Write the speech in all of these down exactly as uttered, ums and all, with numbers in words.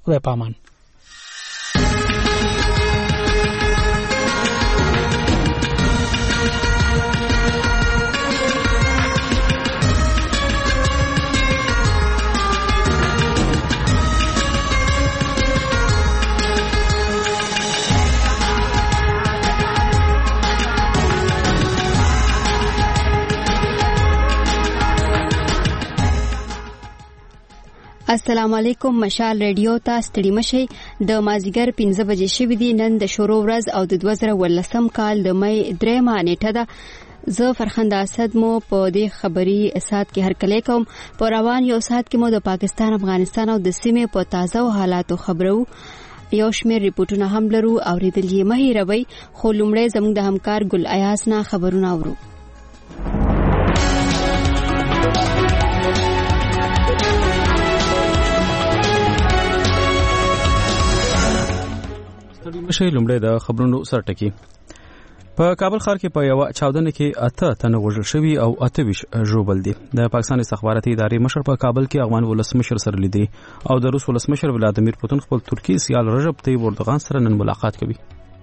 خدای پامان. السلام علیکم. مشال ریډیو ته ستړي مشي. د مازیګر پنځه بجې شوې دي. نن د شروع ورځ او د دوه زره ولسم کال د مې درېمه نیټه ده. زه فرخنده اسد مو په دې خبري سات کې هرکلی کوم. په روان یو سات کې مو د پاکستان، افغانستان او د سیمې په تازه حالاتو خبرو. یو شمېر ریپورتونه هم لرو اوریدل یې مه هېروئ. خو لومړی زموږ د همکار ګل ایاز نه خبرونه اورو. مشه لومړی د خبرونو سرټکی. په کابل ښار کې په یو چاودنه کې اته تنه وژل شوي او اته ویش ژوبل دي. د پاکستان استخباراتي ادارې مشر په کابل کې افغان ولسمشر سره لیدي او د روس ولسمشر ولادیمیر پوتین خپل ترکی سیال رجب طیب اردوغان سره نن ملاقات کوي.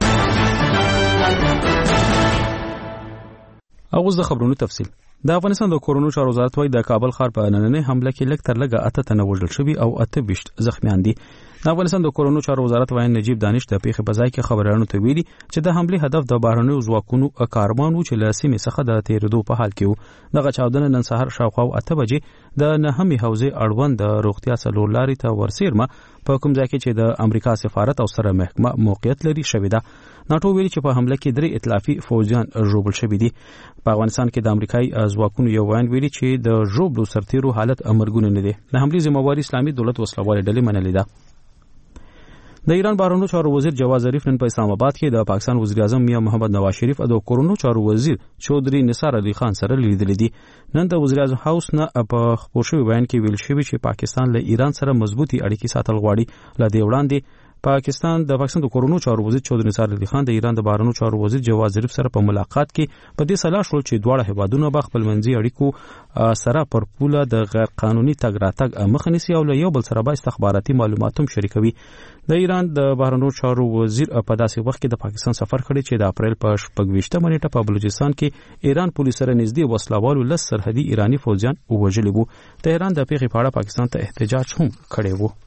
اوس د خبرونو تفصیل. د افغانستان د کورونو چارو وزارت وايي د کابل ښار په نننۍ حمله کې لږ تر لږه اته تنه وژل شوي او اته ویش زخمیان دي. د افغانستان د کورونو چارو وزارت وايي نجیب دانش د پیښې په ځای کې خبرانو ته ویلي چې د حملې هدف د بهرنیو ځواکونو کاروان و چې له سیمې څخه د تیرېدو په حال کې و. دغه چاودنه نن سهار شاوخوا اته بجې د نهمې حوزې اړوند د روغتیا څلور لارې ته ورسیرمه په کوم ځای کې چې د امریکا سفارت او سره محکمه موقعیت لري شوې ده. ناټو ویلي چې په حمله کې درې ائتلافي فوجیان ژوبل شوي دي. په افغانستان کې د امریکایي ځواکونو یو وایي ویلي چې د ژوبلو سرتیرو حالت امرګون نه دی. د حملې ذمہواری اسلامي دولت وسلوال ډلې منلې ده. د ایران بهرنیو چارو وزیر جواد ظریف نن په اسلام آباد کې د پاکستان وزیر اعظم میاں محمد نواز شریف او د کورونو چارو وزیر چودري نثار علي خان سره لیدل دي. نن د وزیر اعظم هاوس نه په خبر شوی بیان کې ویل شوی چې پاکستان له ایران سره مضبوطی اړیکې ساتل غواړي. ل دې وړاندې پاکستان د پاکستان د کورونو چارو وزیر چودري نثار علي خان د ایران د بهرنیو چارو وزیر جواد ظریف سره په ملاقات کې په دې سلا شول چې دواړه هیوادونه به خپل منځي اړیکو سره پر پوله د غیر قانوني تګ راتګ مخه نیسي او له یو بل سره به استخباراتي معلومات هم شریکوي. د ایران د بهرنیو چارو وزیر په داسې وخت کې د پاکستان سفر کړی چې د اپریل په شپږویشتمه نیټه په بلوچستان کې ایران پولیس سره نږدې وسلوالو لس سرحدي ایرانی فوجیان وژلي وو. تهران د پیښې په اړه پاکستان ته احتجاج هم کړی وو.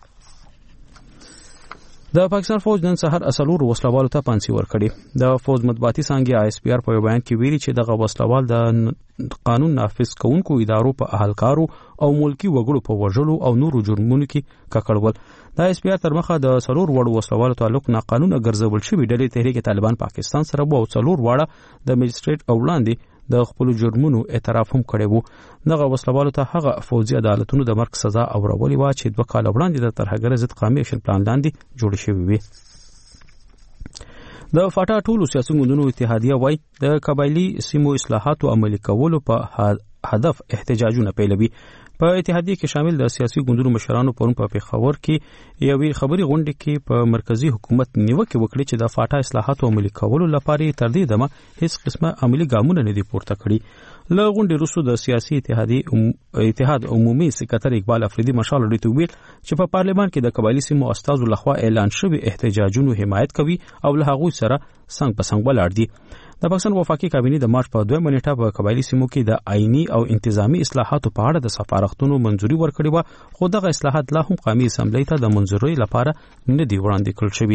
د پاکستان فوج نن سهار اصلور وسلوالو ته پانسي ورکړي. د فوج مطبوعاتي څانګې آی اس پی آر په بیان کې ویلي چې دغه وسلوال د قانون نافذ کوونکو ادارو په اهلکارو او ملکی وګړو په وژلو او نورو جرمونو کې ککړول. د آی اس پی آر تر مخه د سلور وړو وسلوالو تعلق ناقانونه ګرځول شوی ډلې تحریک طالبان پاکستان سره وو او سلور واړه د مجستریټ او وړاندې د خپل جرمونو اعتراف هم کړی وو. دغه وسلوالو ته هغه فوجي عدالتونو د مرګ سزا اورولې و چې دوه کال وړاندې د ترهګر ضد قومي اکشن پلان لاندې جوړ شوی وي. د فاټا ټولو سیاسي ګوندونو اتحادیه وای د قبایلی سیمو اصلاحاتو عملي کولو په هدف احتجاجونه پیلوي. په اتحادیه کې شامل د سیاسي ګوندونو مشرانو پرون په پیښور کې یوې خبري غونډه کې په مرکزی حکومت نیوکه وکړي چې د فاټا اصلاحاتو عملي کولو لپاره تر دې دمه هیڅ قسمه عملي ګامونه نه دي پورته کړي. له غونډې وروسته د سیاسي اتحادیه اتحاد عمومي سکرټر اقبال افریدي مشال لري ته ویل چې په پارلمان کې د قبایلی سیمو استازو لخوا اعلان شوی احتجاجونو حمایت کوي او له هغوی سره څنګ په څنګ ولاړ دي. د پاکستان وفاقي کابینې د مارچ په دویمه نیټه په قبایلی سیمو کې د آئینی او انتظامی اصلاحاتو په اړه د سفارښتونو منځوري ورکړې و، خو دغه اصلاحات لا هم قومي اسمبلی ته د منځورۍ لپاره نه دي وړاندې کړل شوي.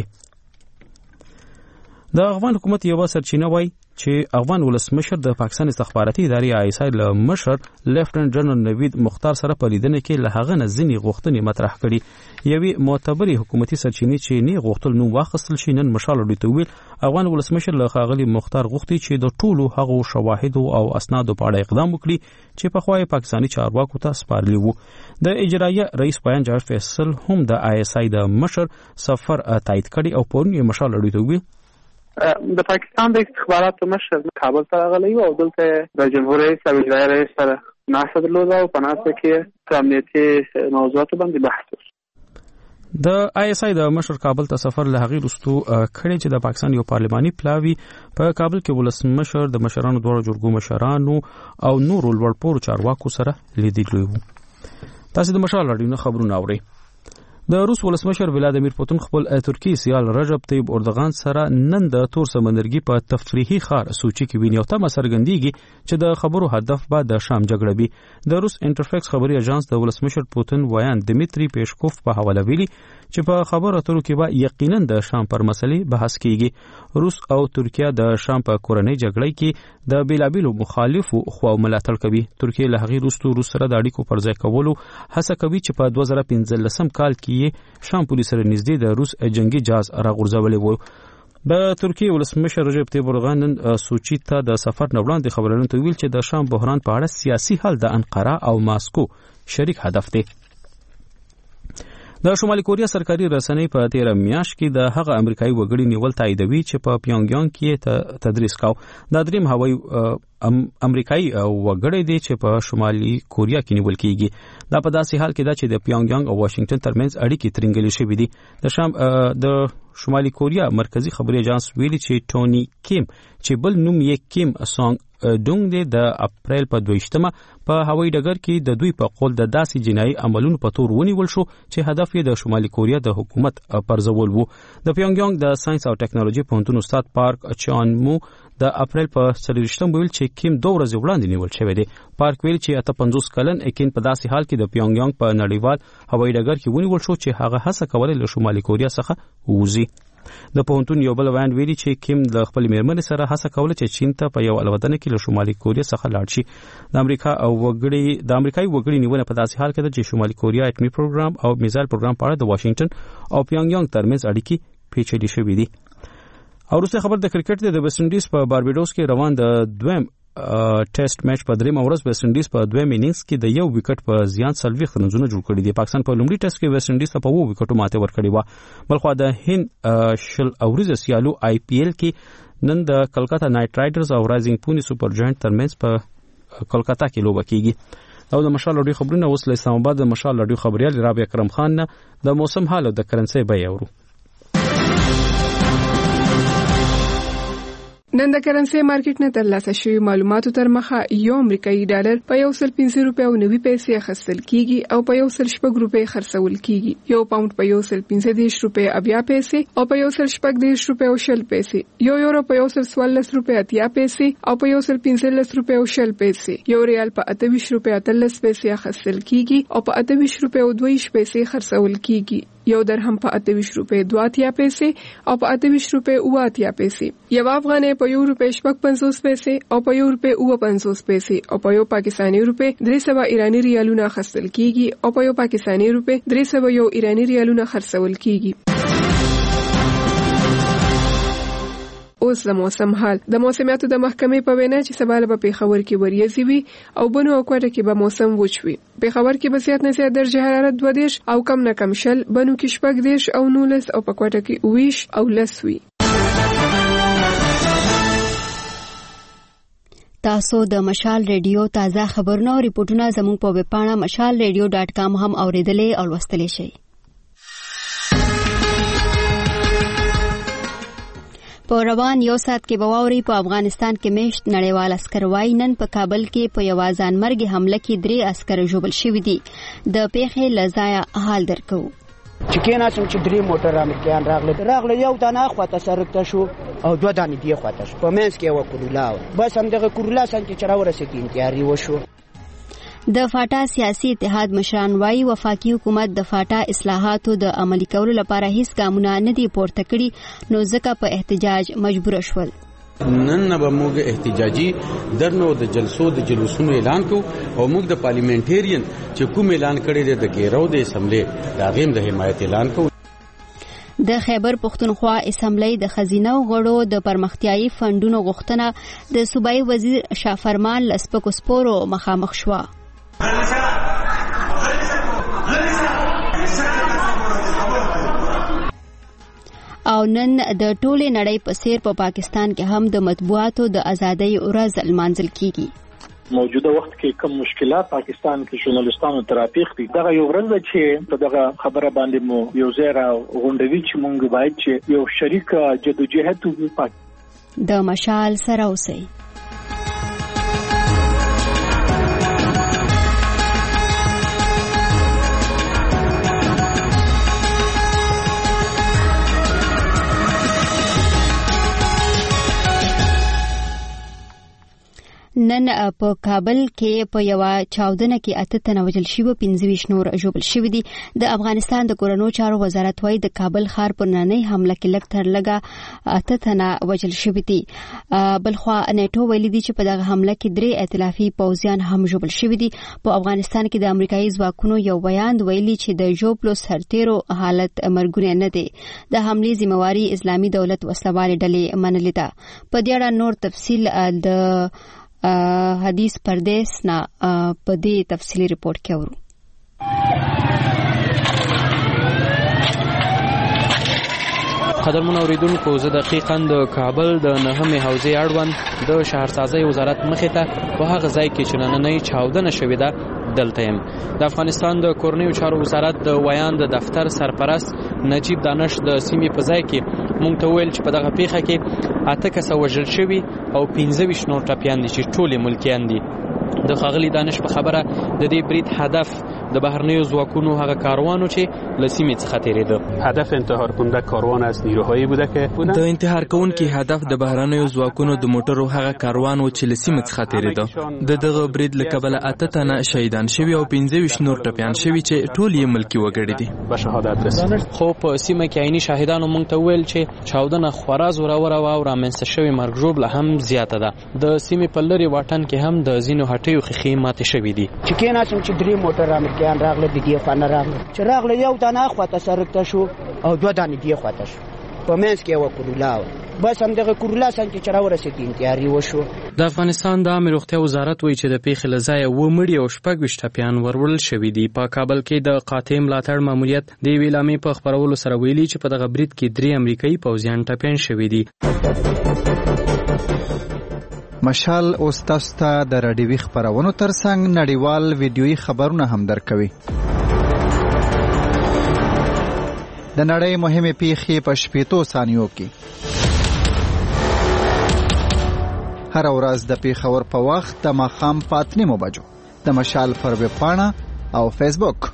د افغان حکومت یو سرچینه وایي چې افغان ولسمشر د پاکستان استخباراتي ادارې آی اس آی له مشر لیفټننټ جنرال نوید مختار سره په لیدنه کې له هغه نه ځینې غوښتنې مطرح کړي. یوې معتبرې حکومتي سرچینې چې نه غوښتل نوم واخیستل شي نن مشال لري ته ویل افغان ولسمشر له ښاغلي مختار غوښتي چې د ټولو هغو شواهد او اسنادو په اړه اقدام وکړي چې په خوای پاکستاني چارواکو ته سپارلي وو. د اجرایه رئیس بیان جاج فیصل هم د آی اس آی د مشر سفر تایید کړي او پرون یې مشال لري ته ویل د پاکستان د استخباراتو مشر کابل ته راغلی او دلته د جمهوریت رئیس او اجرایه رئیس سره ناسته درلوده او په ناسته کې په امنیتي موضوعاتو باندې بحث وشو. د آی اس آی د مشر کابل ته سفر له هغې وروسته کړی چې د پاکستان یو پارلماني پلاوي په کابل کې ولسمشر د مشرانو دواړو جرګو مشرانو او نورو لوړپوړو چارواکو سره لیدلی وو. تاسو د مشال راډیو خبرونه اورئ. د روس ولسمشر ولادیمیر پوتین خپل ترکی سیال رجب طیب اردوغان سره نن د تور سمندرګي په تفریحي ښار سوچي کې ویني او تمه څرګندېږي چې د خبرو هدف به د شام جګړه وي. د روس انټرفیکس خبري اژانس د ولسمشر پوتین ویان دمیتری پیشکوف په حواله ویلي چې په خبرو اترو کې به یقینا د شام پر مسلې بحث کیږي. روس او ترکیه د شام په کورنۍ جګړه کې د بیلابیلو مخالفو خواو ملاتړ کوي. ترکیه له هغې وروسته روس سره د اړیکو پر ځای کولو هڅه کوي چې په دوه زره پنځلسم کال کې شام پولیس سره نږدې د روس جنگي جهاز راغورځولې وو. د ترکیه ولسمشر رجب طیب اردوغان نن سوچي ته د سفر نه وړاندې خبرونه ته ویل چې د شام بحران په اړه سیاسي حل د انقره او ماسکو شریک هدف دی. د شمالي کوریا سرکاري رسنۍ په تیر میاشت کې د هغه امریکایي وګړي نیول تاییدوي چې په پیونګیانګ کې تدریس کاو. د دریم هوایي امریکایي وګړي دی چې په شمالي کوریا کې نیول کیږي. دا په داسې حال کې ده چې د پیونګیانګ او واشنگټن ترمنځ اړیکې ترنګلې شوې دي. د شام د شمالي کوریا مرکزی خبري اژانس ویلي چې ټونی کیم چې بل نوم یې کیم سانګ ډونګ دی د اپریل په دویشتمه په هوایي ډګر کې د دوی په قول د داسې جنایي عملونو په تور ونیول شو چې هدف یې د شمالي کوریا د حکومت پرځول وو. د پیونګیانګ د ساينس او ټیکنالوژي پوهنتون استاد پارک چان مو د اپریل په څلوېښتم ویل چې کیم دوه ورځې وړاندې نیول شوی دی. پارک ویل چې اته پنځوس کلن اکین په داسې حال کې د پیونګیانګ په نړیوال هوایي ډګر کې ونیول شو چې هغه هڅه کوله له شمالي کوریا څخه ووځي. د پوهنتون یو بل ویاند ویلي چې کیم د خپل میرمنې سره هڅه کوله چې چین ته په یو الوتنه کې له شمالي کوریا څخه لاړ شي. د امریکا او وګړي د امریکایي وګړي نیونه په داسې حال کې ده چې شمالي کوریا اټومي پروګرام او میزایل پروګرام په اړه د واشنگټن او پیونګیانګ ترمنځ اړیکې پیچلې شوې دي. او وروسته خبر د کرکټ د ویسټ انډیز په باربیډوس کې روان د دویم ټیسټ میچ په دریم ورځ ویسټ انډیز په دویم انینګز کې د یو وکټ په زیان څلوېښت رنونه جوړ کړي دي. پاکستان په لومړي ټیسټ کې ویسټ انډیز ته په اووه وکټو ماتې ورکړې وه. بلخوا د هند شل اوریزه سیالو آی پی ایل کې نن د کلکتا نایټ رایډرز او رایزنګ پونی سپر جاینټ ترمنځ په کلکتا کې لوبه کیږي. او د مشال رادیو خبرونه اوس له اسلام آباد د مشال رادیو خبريال رابعه کرم خان نه د موسم حال او د کرنسي بیه اورو. نن د کرنسي مارکیټ نه ترلاسه شوی معلوماتو تر مخه یو امریکایي ډالر په یو سل پنځه روپیا او نوي پیسې اخیستل کیږي او په یو سل شپږ روپیا خرڅول کیږي. یو پاوند په یو سل پنځه دیرش روپیا اویا پیسې او په یو سل شپږ دیرش روپیا او شل پیسې. یو یورو په یو سل څوارلس روپیا اتیا پیسې او په یو سل پنځلس روپیا او شل پیسې. یو ریال په اته ویشت روپیا اتلس پیسې اخیستل کیږي او په اته ویشت روپیا او دوه ویشت پیسې خرڅول کیږي. یو درهم په اته ویشت روپیا دوه اتیا پیسې او په اته ویشت روپیا اوه اتیا پیسې. یو افغانۍ په یو روپیا شپږ پنځوس پیسې او په یو روپیا اوه پنځوس پیسې او په یو پاکستاني روپیا درې سوه ایراني ریالونه اخیستل کیږي او په یو پاکستاني روپیا درې سوه یو ایراني ریالونه خرڅول کیږي. اوس د موسم حال. د موسمیاتو د محکمې په وینا چې سبا له پیښور کې وریځي وي او بنو او کوټه کې به موسم وچ وي. پیښور کې به زیات نه زیات درجه حرارت دوه دیرش او کم نه کم شل، بنو کې شپږ دیرش او نولس او په کوټه کې اوه ویشت او لس وي. تاسو د مشال ریډیو تازه خبرونه او ریپورتونه زموږ په ویب پاڼه مشال ریډیو ډاټ کام هم اوریدلې او لوستلی شئ. په روان یو ساعت کې به واوري په افغانستان کې میشت نړیوال عسکر وای نن په کابل کې په یو ځان مرګ حمله کې درې عسکر ژوبل شوي دي. د پیښې لزایا حال درکو. چې کینا چې درې موټر امریکایان راغله راغله یو دانه خواته سرکته شو او دوه دانې دی خواته شو. په منځ کې یو کورولا بس هم دغه کورولا څنګه چې راورسېد انتیاري وشو. د فاټا سیاسي اتحاد مشران وايي وفاقي حکومت د فاټا اصلاحاتو د عملي کولو لپاره هیڅ ګامونه نه دي پورته کړي نو ځکه په احتجاج مجبور شول. نن به موږ احتجاجي درنو د جلسو د جلوسونو اعلان کو او موږ د پارلیمنټریان چې کوم اعلان کړی دی د ګیرو د اسمبلی د غیم د حمایت اعلان کو. د خیبر پختونخوا اسمبلی د خزینه غړو د پرمختیايي فندونو غوښتنه د صوبایي وزیر شافرمان لسپکو سپورو مخامخ شوه. او نن د ټولې نړۍ په څیر په پاکستان کې هم د مطبوعاتو د ازادۍ ورځ لمانځل کیږي. موجوده وخت کې کوم مشکلات پاکستان کې ژورنالستانو ترافیق دي دغه یو ورځ چې په دغه خبره باندې مو یو ځای غونډوي چې مونږ باید چې یو شریک جدوجہد وکړو. د مشال سره اوسئ. نن په کابل کې په یو چاودنه کې اته تنه وژل شوي، پنځه ویشت نور ژوبل شوي دي. د افغانستان د کورونو چارو وزارت وايي د کابل ښار پر نننۍ حمله کې لږ تر لږه اته تنه وژل شوي دي. بلخوا نیټو ویلي دي چې په دغه حمله کې درې ائتلافي پوځیان هم ژوبل شوي دي. په افغانستان کې د امریکایي ځواکونو یو بیان ویلي چې د ژوبلو سرتیرو حالت مرګونی نه دی. د حملې ذمہواري اسلامي دولت وسلوالې ډلې منلې ده. په دې اړه نور تفصیل د حدیث پردیس نا په دې تفصیلی ریپورت کې اورو. قدرمن اوریدونکو، زه دقیقاً د کابل د نهمې حوزې اړوند د شهرسازۍ وزارت مخې ته په هغه ځای کې چې نننۍ چاودنه شوې ده دلته یم. د افغانستان د کورنیو چارو وزارت د ویان د دفتر سرپرست نجیب دانش د سیمې په ځای کې مونږ ته ویل چې په دغه پیښه کې اته کسه وژل شوي او پنځه ویشت نور ټپیان دي چې ټول ملکیان دي. د ښاغلي دانش په خبره د دې برید هدف د بهرنیو ځواکونو هغه کاروانو چې له سیمې څخه تېرېده. هدف انتحار کننده کاروان از نیروهایی بوده که د انتحار کوونکي هدف د بهرنیو ځواکونو د موټرو هغه کاروان و چې له سیمې څخه تېرېده. د دغه برید له کبله اته تنه شهیدان شوي او پنځه ویشت نور ټپیان شوي چې ټول یې ملکي وګړي دي. به شهادت رسیدل. خو په سیمه کې عیني شاهدانو مونږ ته ویل چې چاودنه خورا زوروره وه او رامنځته شوې مرګ ژوبله هم زیاته ده. د سیمې په لرې واټن کې هم د ځینو هټیو ښیښې ماتې شوي دي. چې کېناستم چې درې موټر امریکایان راغله، د دې خوا نه راغله، چې راغله یو دانه خواته سرک ته شو او دوه دانې دې خواته شو. په منځ کې یوه کرولا وه. بس همدغه کرولا څنګ کې چې راورسېد انتحاري وشو. د افغانستان د عامې روغتیا وزارت وایي چې د پیښې له ځایه اووه مړي او شپږ ویشت ټپیان وروړل شوي دي. په کابل کې د قاطع ملاتړ ماموریت د یوې اعلامیې په خپرولو سره ویلي چې په دغه برید کې درې امریکایي پوځیان ټپیان شوي دي. مشال اوس تاسو ته د راډیوي خپرونو ترڅنګ نړیوال ویډیويي خبرونه هم درکوي. د نړۍ مهمه پیښې په شپېتو ثانیو کې. هر ورځ د پیښور په وخت د ماښام په اته نیمو بجو د مشال پر ویب پاڼه او فیسبوک.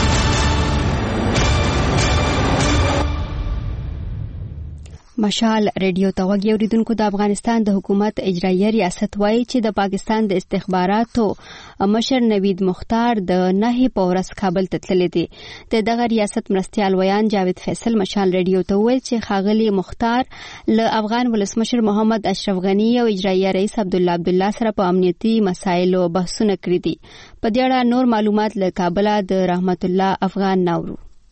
مشال ریډیو ته وګورئ. اوریدونکو، د افغانستان د حکومت اجرایي ریاست وایي چې د پاکستان د استخباراتو مشر نوید مختار د نهي په ورځ کابل ته تللی دی. د دغه ریاست مرستیال ویان جاوید فیصل مشال ریډیو ته وویل چې ښاغلي مختار له افغان ولسمشر محمد اشرف غني او اجرایي رئیس عبدالله عبدالله سره په امنیتي مسایلو بحثونه کړي دي. په دې اړه نور معلومات له کابله د رحمت الله افغان ناورو.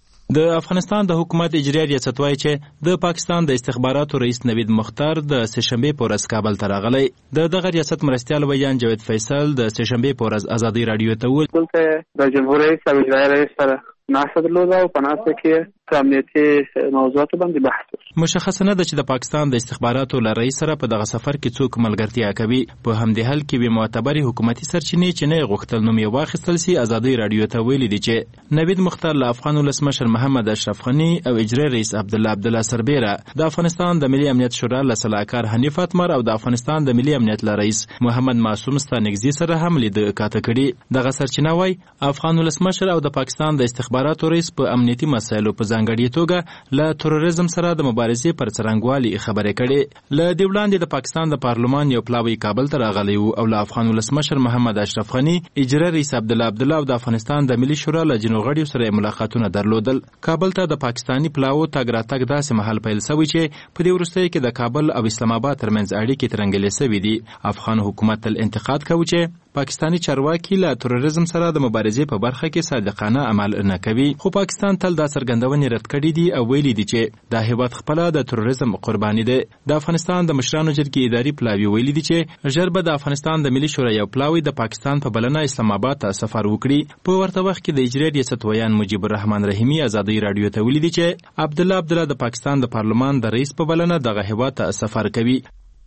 د افغانستان د حکومت اجرایي ریاست وايي چې د پاکستان د استخباراتو رئیس نوید مختار د سهشنبه په ورځ کابل ته راغلی. د دغه ریاست مرستیال ویان جاوید فیصل د سهشنبه په ورځ ازادي رادیو ته وویل چې د جمهوریت رئیس او اجرایي رئیس سره ناسته درلوده او په ناسته کې په امنیتي موضوعاتو باندې بحث وشو. مشخص نه ده چې د پاکستان د استخباراتو له رئیس سره په دغه سفر کې څوک ملګرتیا کوي. په همدې حال کې به معتبرې حکومتي سرچینې چې نه غوښتل نوم یې واخیستل سي. ازادي رادیو ته ویلي دي چې نوید مختار له افغان ولسمشر محمد اشرف غني او اجرایي رئیس عبدالله عبدالله سربیره د افغانستان د ملي امنیت شورا له سلاکار حنیف اتمر او د افغانستان د ملي امنیت له رئیس محمد معصوم ستانکزي سره هم لید کاته کړي. دغه سرچینه وايي افغان ولسمشر او د پاکستان د استخباراتو رئیس په امنیتي مسایلو په ځانګړي توګه له تروریزم سره د مبارزې پر څرنګوالي خبرې کړي. له دې وړاندې د پاکستان د پارلمان یو پلاوی کابل ته راغلی و او له افغان ولسمشر محمد اشرف غني، اجرایي رئیس عبدالله عبدالله او د افغانستان د ملي شورا له ځینو غړیو سره ملاقاتونه درلودل. کابل ته د پاکستاني پلاو تګ راتګ داسې مهال پیل شوی چې په دې وروستیو کې د کابل او اسلام آباد ترمنځ اړیکې ترنګلې شوې دي. افغان حکومت تل انتقاد کوي چې پاکستانی چارواکي له تروریزم سره د مبارزې په برخه کې صادقانه عمل نه کوي. خو پاکستان تل دا څرګندونې رد کړې دي او ویلي دي چې دا هیواد خپل د تروریزم قرباني ده. د افغانستان د مشرانو جرګې اداري پلاوی ویلي دي چې ژر به د افغانستان د ملي شورا یو پلاوی د پاکستان په بلنه اسلام آباد ته سفر وکړي. په ورته وخت کې د اجرایي ریاست ویان مجیب الرحمن رحیمی ازادي رادیو ته ویلي دي چې عبدالله عبدالله د پاکستان د پارلمان د رئیس په بلنه دغه هیواد ته سفر کوي.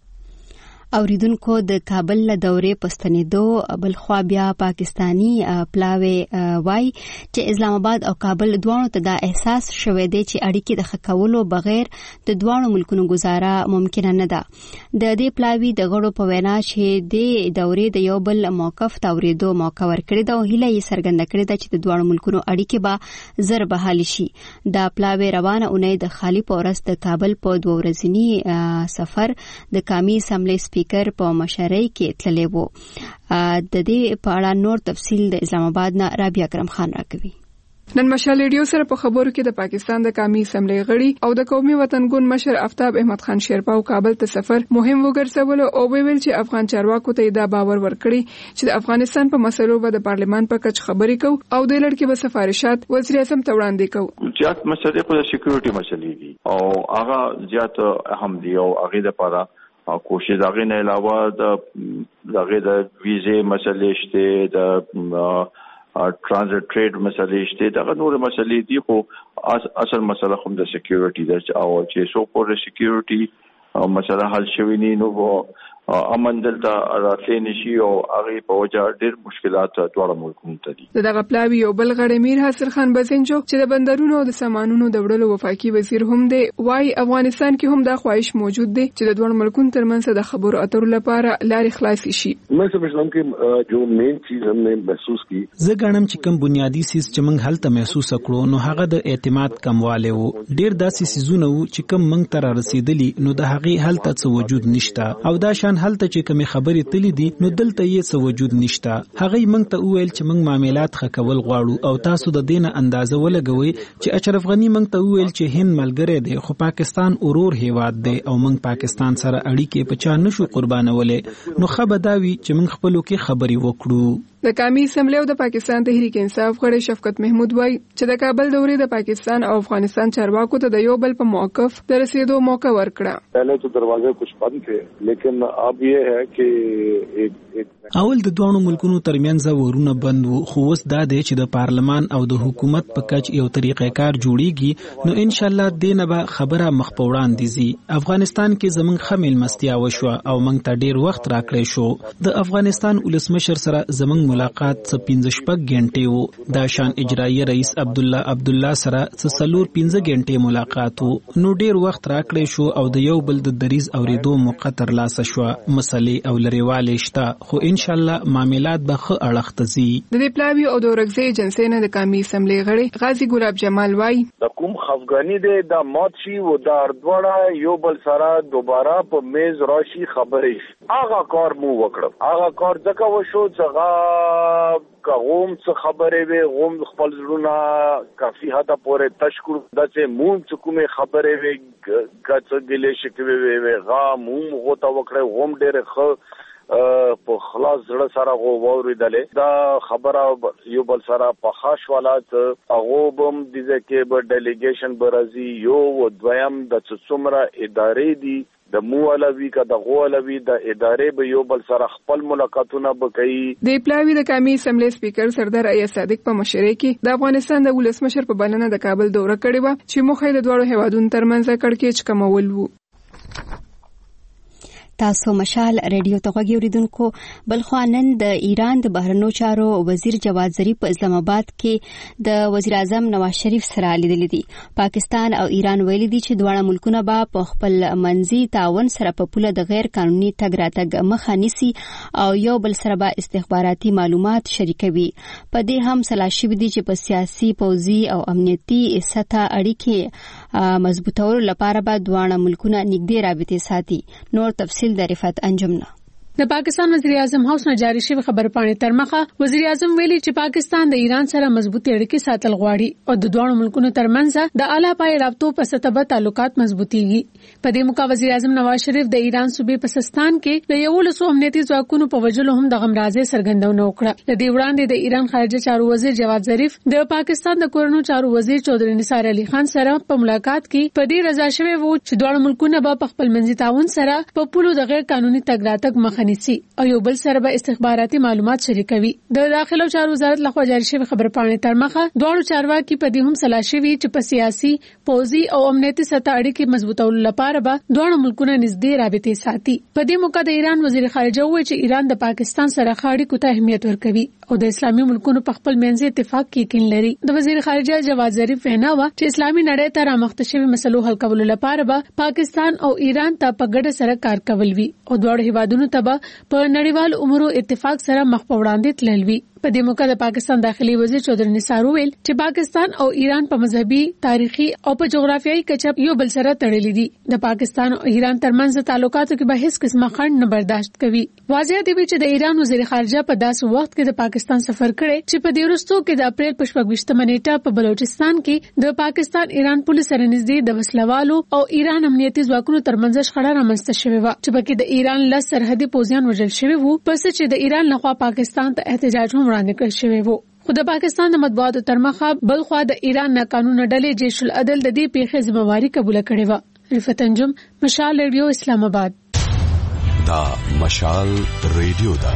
اوریدونکو، د کابل له دورې پستنېدو بلخوا بیا پاکستانی پلاوی وای چې اسلام آباد او کابل دواړو ته دا احساس شوی دی چې اړیکې د ښه کولو بغیر د دواړو ملکونو گزاره ممکنه نه ده. د دې پلاوی د غړو په وینا چې د دورې د یو بل موقف ته اورېدو موقع ورکړې ده او هیله یې څرګنده کړې ده چې د دواړو ملکونو اړیکې به زر بحال شي. دا پلاوی روانه اونۍ د خالي په ورځ د کابل په دوه ورځني سفر د قومي اسمبلې سپیکر په مشرۍ کې تللی و. د دې په اړه نور تفصیل د اسلام آباد نه رابعه اکرم خان راکوي. نن مشال ریډیو سره په خبرو کې د پاکستان د قومي اسمبلی غړي او د قومي وطنګون مشر آفتاب احمد خان شیرپاو کابل ته سفر مهم وګرځول او ویل چې افغان چارواکو ته دا باور ورکړي چې د افغانستان په مسلو به د پارلمان په کچ خبرې کوي او د لړ کې به سفارشات وزیر اعظم ته وړاندې کوي. زیات مسلې خو د سکیورټي مسلې دي او هغه زیات اهم دي او هغه د لپاره کوشش هغه نه علاوه د هغه د ویزې مسلې شته د ترانزیت ټریډ مسلې شته دا نور مسلې دي خو اصل مسله هم د سکیورټي ده او چې سو پر سکیورټي مسله حل شوی نه نو امن دلته راځي نشي او هغه په وجه ډېر مشکلات ټول ملکونو ته دي. دغه پلاوی یو بل غړی میر حاصل خان بزنجو چې د بندرونو او د سامانونو د وړلو وفاقي وزیر هم دی وايي افغانستان کې هم دا خواهش موجود دی چې د دوه ملکونو ترمنځ د خبرو اترو لپاره لارې خلاص شي. मैं समझता हूं कि जो मेन चीज हमने महसूस की زه ګڼم چې کوم بنیادی سیس چې موږ هلته محسوس کړو نو هغه د اعتماد کمواله وو. ډېر داسې سيزونه وو چې کوم موږ تر رسیدلی نو د هغه هلته څه وجود نشته او دا شان هلته چې کومه خبرې تلې دي نو دلته یې څه وجود نشته. هغه موږ ته وویل چې موږ معاملات خکول غواړو او تاسو د دینه اندازه ولګوي چې اشرف غنی موږ ته وویل چې هند ملګری دی خو پاکستان اورور هیواد دی او موږ پاکستان سره اړیکې په چا نشو قربانولې نو خبر داوي چې موږ خپلو کې خبرې وکړو. د قومي اسمبلی او د پاکستان تحریک انصاف غړي شفقت محمود وای چې د کابل دورې د پاکستان او افغانستان چارواکو ته د یو بل په موقف د رسیدو موقع ورکړه. پہلے تو دروازے کچھ بند تھے لیکن اب یہ ہے کہ اول د دوه ملکونو ترمنځ ورونه بند وو خو اوس دا دی چې د پارلمان او د حکومت په کچ یو طریقې کار جوړیږي نو ان شاء الله دینه به خبره مخ په وړاندې ځي. افغانستان کې زمونږ خمیل مستیا وشو او موږ ته ډیر وخت راکړی شو. د افغانستان ولسمشر سره زمونږ ملاقات څه پنځه شپږ غنټې وو. دا شان اجرایی رئیس عبد الله عبد الله سره څه سلور پنځه غنټې ملاقات وو. نو ډیر وخت راکړی شو او د یو بل د دریز اوریدو موقع تر لاسه شو. مسلې او لریواله شته خو ان شاء الله معاملات به ښه اړخ ته ځي. د دې پلاوی او د ورګزې ایجنسی نه د قومي اسمبلی غړي غازی ګلاب جمال وای د کوم خفګانی دی دا مات شي و دا اردوړه یو بل سره دوباره په میز راشي خبرې هغه کار مو وکړ. هغه کار ځکه وشو چې غوم څه خبرې وي غوم خپل زړونه کافي حدا پورې تشکر دته مون څه کومه خبرې وي کڅ ګلې شکوي وي غا مون غوته وکړ غوم ډېر خ په خلاص زړه سره غو وریدلې دا خبره یو بل سره په خاص ولات هغه بم دغه کې به ډیلیګیشن برازي یو و دویم د څومره ادارې دي د مو علوی کا د غو علوی د ادارې به یو بل سره خپل ملاقاتونه وکړي. د پلاوی د قومي اسمبلی سپیکر سردار ایاز صادق په مشرۍ کې د افغانستان د ولسمشر په بلنه د کابل دوره کړې و چې مخې د دوه هیوادونو ترمنځ کړکېچ کمول وو. تاسو مشال ریډیو ته غوږی اوریدونکو بل خو نن د ایران د بهرنیو چارو وزیر جواد ظریف په اسلام آباد کې د وزیر اعظم نواز شریف سره لیدل دي. پاکستان او ایران ویلي دي چې دواړه ملکونه به په خپل منځي تعاون سره په پوله د غیر قانوني تګ راتګ مخه نیسي او یو بل سره به استخباراتي معلومات شریکوي. په دې هم صلاح شوی دي چې په سیاسي پوځي او امنیتي سطح اړیکې مضبوطولو لپاره به دواړه ملکونه نږدې رابطې ساتي. نور تفصیل د رفعت انجمنا. د پاکستان وزیر اعظم هاوس نه جاری شوی خبر پاڼې تر مخه وزیر اعظم ویلي چې پاکستان د ایران سره مضبوطی اړیکې ساتل غواړي او د دوه ملکونو ترمنځ د اعلی پای رابطو په سطح به تعلقات مضبوطيږي. په دې موقع وزیر اعظم نواز شریف د ایران صوبې په سستان کې د یو لسو امنیتي ځواکونو په وجلو هم د غمرازي سرګندونه وکړه. د دې وړاندې د ایران خارجه چارو وزیر جواد ظریف د پاکستان د کورونو چارو وزیر چودري نثار علي خان سره په ملاقات کې په دې رضا شوی وو چې دوه ملکونه به په خپل منځي تعاون سره په پولو د غیر قانوني تګ راتګ مخه نیسي او یو بل سره به استخباراتي معلومات شریکوي. د داخلو چارو وزارت لخوا جاری شوی خبر پاڼې تر مخه دوه چارواکي په دې هم صلاح شوی چې په سیاسي پوځي او امنیتي سطح اړیکې مضبوطولو لپاره به دوه ملکونه نږدې رابطې ساتي. په دې موقع د ایران وزیر خارجه وویل چې ایران د پاکستان سره اړیکو ته اهمیت ورکوي او د اسلامي ملکونو په خپل منځي اتفاق کې یقین لري. د وزیر خارجه جواد ظریف وینا و چې اسلامي نړۍ ته رامخته شوی مسلو حل کولو لپاره به پاکستان او ایران ته په ګډه سره کار کول وي او دوه هیوادونو ته به په نړیوال امورو اتفاق سره مخ په وړاندې تلل وی. په دې موقع د پاکستان داخلي وزیر چودھری نثار ویل چې پاکستان او ایران په مذهبي، تاریخي او په جغرافیایي کچه یو بل سره تړلي دي. د پاکستان او ایران ترمنځ تعلقاتو کې به هیڅ قسمه خنډ نه برداشت کوي. واضح دی چې د ایران وزیر خارجه په داسې وخت کې د پاکستان سفر کړي چې په دې وروسته کې د اپریل په شپږ نیټه په بلوچستان کې د پاکستان ایران پولیس سره نږدې د وسلوالو او ایران امنیتي ځواکونو ترمنځ شخړه رامنځته شوې و چې پکې د ایران لس سرحدي پوځیان وژل شوي وو، پس چې د ایران لخوا پاکستان ته احتجاج هم وړاندې کړل شوی وو. خو د پاکستان د مطبوعاتو تر مخه بل خوا د ایران ناقانونه ډلې جیش العدل د دې پیښې ذمہواری قبول کړې و. رفعت انجم، مشال ریډیو، اسلام آباد. دا مشال ریډیو دا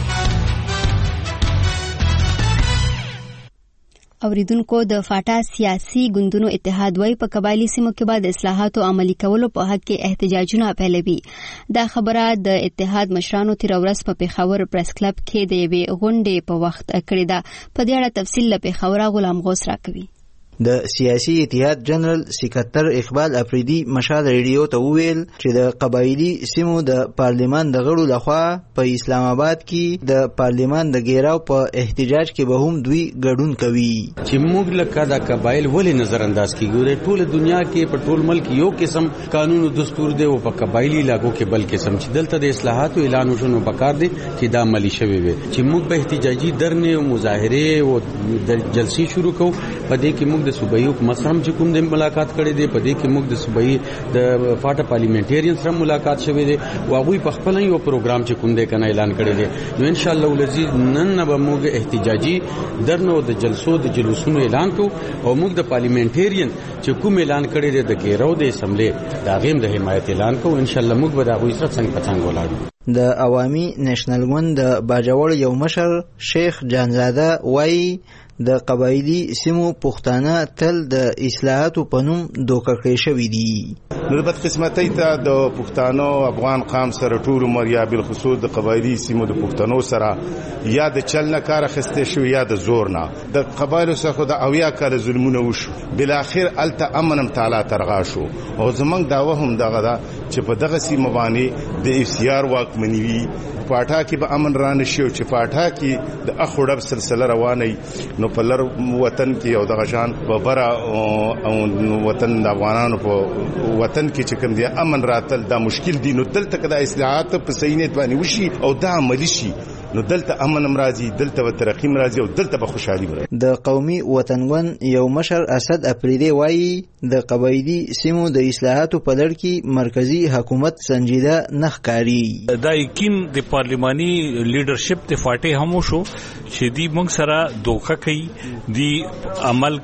اوریدونکو د فاټا سیاسي ګوندونو اتحاد وای په قبایلی سیمو کې بعد اصلاحاتو عملي کولو په حق کې احتجاجونه پیلوي. دا خبره د اتحاد مشرانو تیر ورځ په پیښور پریس کلب کې د یوې غونډې په وخت کړې ده. په دې اړه تفصیل له پیښور غلام غوث راکوي. د سیاسي اتحاد جنرال سکرټر اقبال افریدي مشال ریډیو ته وویل چې د قبایلی سیمو د پارلیمان د غړو لخوا په اسلام آباد کې د پارلیمان د غیراو په احتجاج کې به هم دوی ګډون کوي. چې موږ لکه د قبایل ولې نظر انداز کیږي؟ ټول دنیا کې په ټول ملک یو قسم قانون او دستور دی او په قبایلی علاقو کې بل قسم. چې دلته د اصلاحاتو اعلان وشو پکار دی چې دا عملی شوي وي چې موږ به احتجاجي درنه او مظاهره او جلسې شروع کوو. په دې کې موږ د صوبایي حکومت سره چې کوم د ملاقات کړي دي، په دې کې موږ د صوبایي د فاټا پارلیمنټریان سره ملاقات شوی دی او هغه په خپل یو پروګرام چې کوم دی کنه اعلان کړی دی. نو ان شاء الله ولزي نن نه به موږ احتجاجي درنو د جلسو د جلوسونو اعلان کوو او موږ د پارلیمنټریان چې کوم اعلان کړی دی د غیرو د اسمبلی دا غیم د حمایت اعلان کوو. ان شاء الله موږ به دا غوي سره څنګه پڅنګ ولاړو. د عوامي نېشنل ګوند د باجوړ یو مشر شیخ جانزاده وایي د قبایلی سیمو پښتانه تل د اصلاحاتو په نوم دوکه کړی شوي دي. نو د بدقسمتۍ ته د پښتانو افغان قام سره ټول عمر یا بالخصوص د قبایلی سیمو د پښتنو سره یا د چل نه کار اخیسته شو یا د زور نه د قبایلو سره د اویا کال ظلمونه وشو. بل اخر الته امنم تعالی ترغا شو او زمنګ داوه هم دغه دا چې په دغه سیمه باندې د اف سی آر واکمنی وي. پاټا کې به امن رانه شي او چې پاټا کې د اخوړب سلسله روانه نو په لر وطن کې او دغه شان په برا او وطن د افغانانو په وطن کې چې کوم دی امن راتل دا مشکل دي. نو دلته کدا اصلاحات په صحیح نیت باندې وشي او دا عملی شي نو دلته امن مرضی، دلته ترقی مرضی او دلته به خوشحالي مرضی. د قومي وطنګون یو مشر اسد افریدی وایي د قبایلی سیمو د اصلاحاتو په لړ کې مرکزی حکومت سنجیده نه ښکاري. دا یقین د پارلیماني لیډرشپ د فاټې هم شو چې دی موږ سره دوکه کوي، دی عمل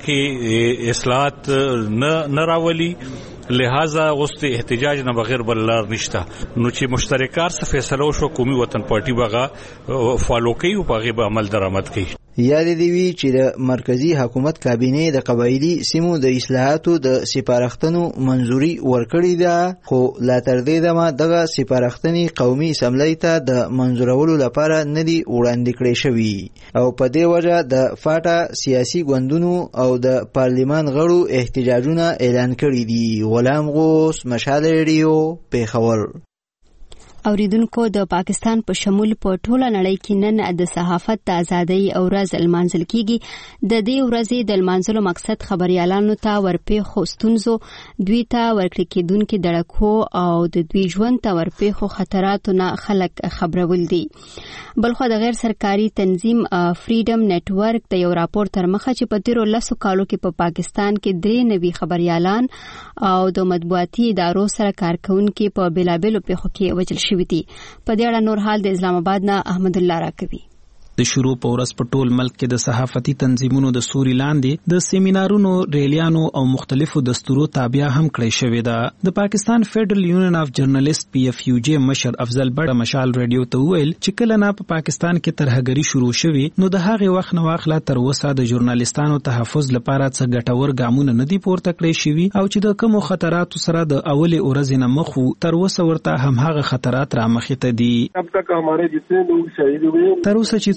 کې اصلاحات نه نه راولي، لہذا غوست احتجاج نه بغیر بل لار نشته. نو چې مشترکار څه فیصله وشو قومي وطن پارټي بغا فالو کوي او هغه به عمل درآمد کوي. یاد دی وی چې د مرکزی حکومت کابینه د قبایلی سیمو د اصلاحاتو د سپارښتنو منځوري ورکړې ده، خو لا تر دې دمه دغه سپارښتنې قومي اسمبلی ته د منځورولو لپاره نه دي وړاندې کړې شوي او په دې وجه د فاټا سیاسي ګوندونو او د پارلیمان غړو احتجاجونه اعلان کړي دي. غلام غوث، مشال ریډیو، پیښور. اوریدونکو د پاکستان په شمول په ټوله نړۍ کې نن د صحافت د ازادۍ او ورځ لمانځل کیږي. د دې ورځې د لمانځلو مقصد خبريالانو ته ورپېښو ستونزو، دوی ته ورکړل کېدونکو دړکو او د دوی ژوند ته ورپېښو خطراتو نه خلک خبرول دي. بلخو د غیر سرکاري تنظیم فریډم نتورک د یو راپور تر مخه چې په تیرو لسو کالو کې په پاکستان کې درې نوي خبريالان او د مطبوعاتي ادارو سره کارکونکو په بلابلو پیښو کې وژل شوي دي. په دې اړه نور حال د اسلام آباد نه احمد الله راکوي. د شروع په ورځ په ټول ملک کې د صحافتي تنظیمونو د سوري لاندې د سیمینارونو، ریلیانو او مختلفو دستورو تابع هم کړی شوې ده. د پاکستان فیډرل یونین اف جرنالست پی اف یو جی مشر افضل بډه مشال ریډیو ته وویل چې کله نه په پاکستان کې ترهګري شروع شوي نو د هغې وخت نه واخله تر اوسه د ژورنالستانو تحفظ لپاره څه ګټور ګامونه نه دي پورته کړی شوي او چې د کومو خطراتو سره د اولې ورځې نه مخ وو تر اوسه ورته هماغه خطرات رامخې ته دي. تر اوسه چې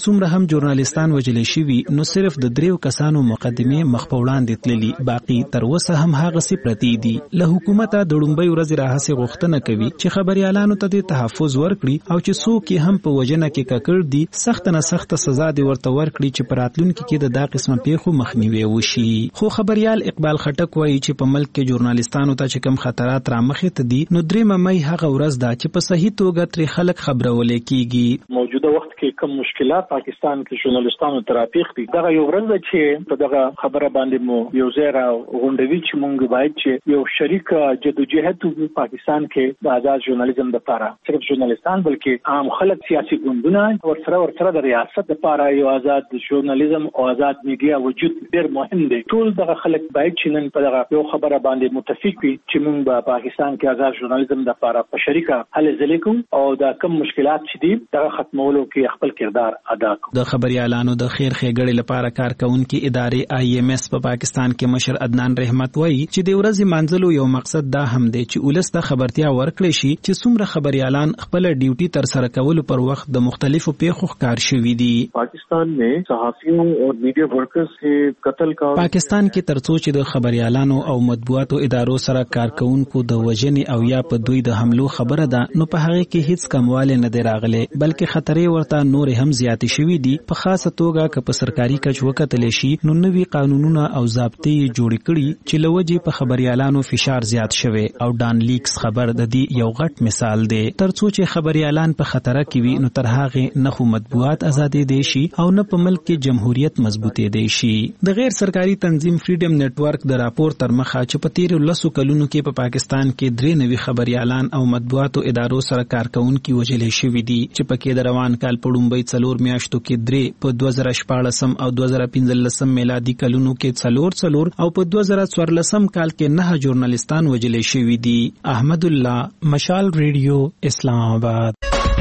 چې څومره هم ژورنالیستان وجل شوي نو صرف د دریو کسانو مقدمه مخ په وړاندې تللي، باقي تر اوسه هم هغه څه پرتی دي. له حکومت د لومبۍ ورځې راهسې غوښتنه کوي چې خبريالانو ته د تحفظ ورکړي او چې څوک هم په وجنه کې ککړ دي سخت نه سخت سزا دی ورته ورکړي چې پراتلونکو کې د دا قسمه پیښو مخنیوي وشي. خو خبريال اقبال خټک وایي چې په ملک کې ژورنالیستانو ته چې کوم خطرات را مخې ته دي نو درې مې هغه ورځ دا چې په صحیح توګه تر خلک خبرول کیږي. موجوده وخت کې کوم مشکلات پاکستان کې ژورنالیستانو ترافیق دي دا یو ورځ چې په دغه خبره باندې مو یو ځای غونډوي چې مونږ باید چې یو شریک جدوجہد پاکستان کې د آزاد ژورنالیزم لپاره صرف ژورنالیستان بلکې عام خلک سیاسي ګوندونه ورسره ورسره د ریاست لپاره یو آزاد ژورنالیزم او آزاد میډیا وجود ډېر مهم دی. ټول دغه خلک باید چې نن په دغه یو خبره باندې متفق وي چې موږ په پاکستان کې آزاد ژورنالیزم لپاره په شریکه هلې ځلې کوو او دا کم مشکلات چې دي دغه ختمولو کې خپل کردار ادا کوو. د خبريالانو د خیر ښېګړې لپاره کارکونکو ادارې آی ایم ایس په پاکستان کې مشر عدنان رحمت وایي چې د ورځې مانځلو یو مقصد دا هم دی چې ولس ته خبرتیا ورکړي شي چې څومره خبريالان خپل ډیوټي تر سره کولو پر وخت د مختلفو پیښو ښکار شوي دي. پاکستان में صحافियों और मीडिया वर्कर्स के قتل का پاکستان کې ترڅو چې د خبريالانو او مطبوعاتو ادارو سره کارکونکو د وژنې او یا په دوی د حملو خبره ده نو په هغه کې هیڅ کمواله نه دی راغلی بلکې خطرې ورته نور هم زیاتې شوي دي. په خاصه توګه که په سرکاري کچ وکتل شي نو نوي قانونونه او ضابطې جوړ کړي چې لوجې په خبريالانو فشار زیات شوی او ډان لیکس خبر د دې یو غټ مثال دی. ترڅو چې خبريالان په خطر کې وي نو تر هغه نه خو مطبوعات ازادي دي شي او نه په ملک کې جمهوریت مضبوطې دی شي. د غیر سرکاري تنظیم فریډم نتورک د راپور تر مخه چې په تیر لسو کلونو کې په پاکستان کې درې نوي خبريالان او مطبوعاتو ادارو سره کارکونکو وجلې شوي دي چې په کې د روان کال په لومبۍ څلور میاشتو کې درې په دوه زره شپاړسم او دوه زره پنځلسم میلادي کلونو کې څلور څلور او په دوه زره څوارلسم کال کې نه ژورنالیستان وجلې شوي دي. احمد الله، مشال ریډیو، اسلام آباد.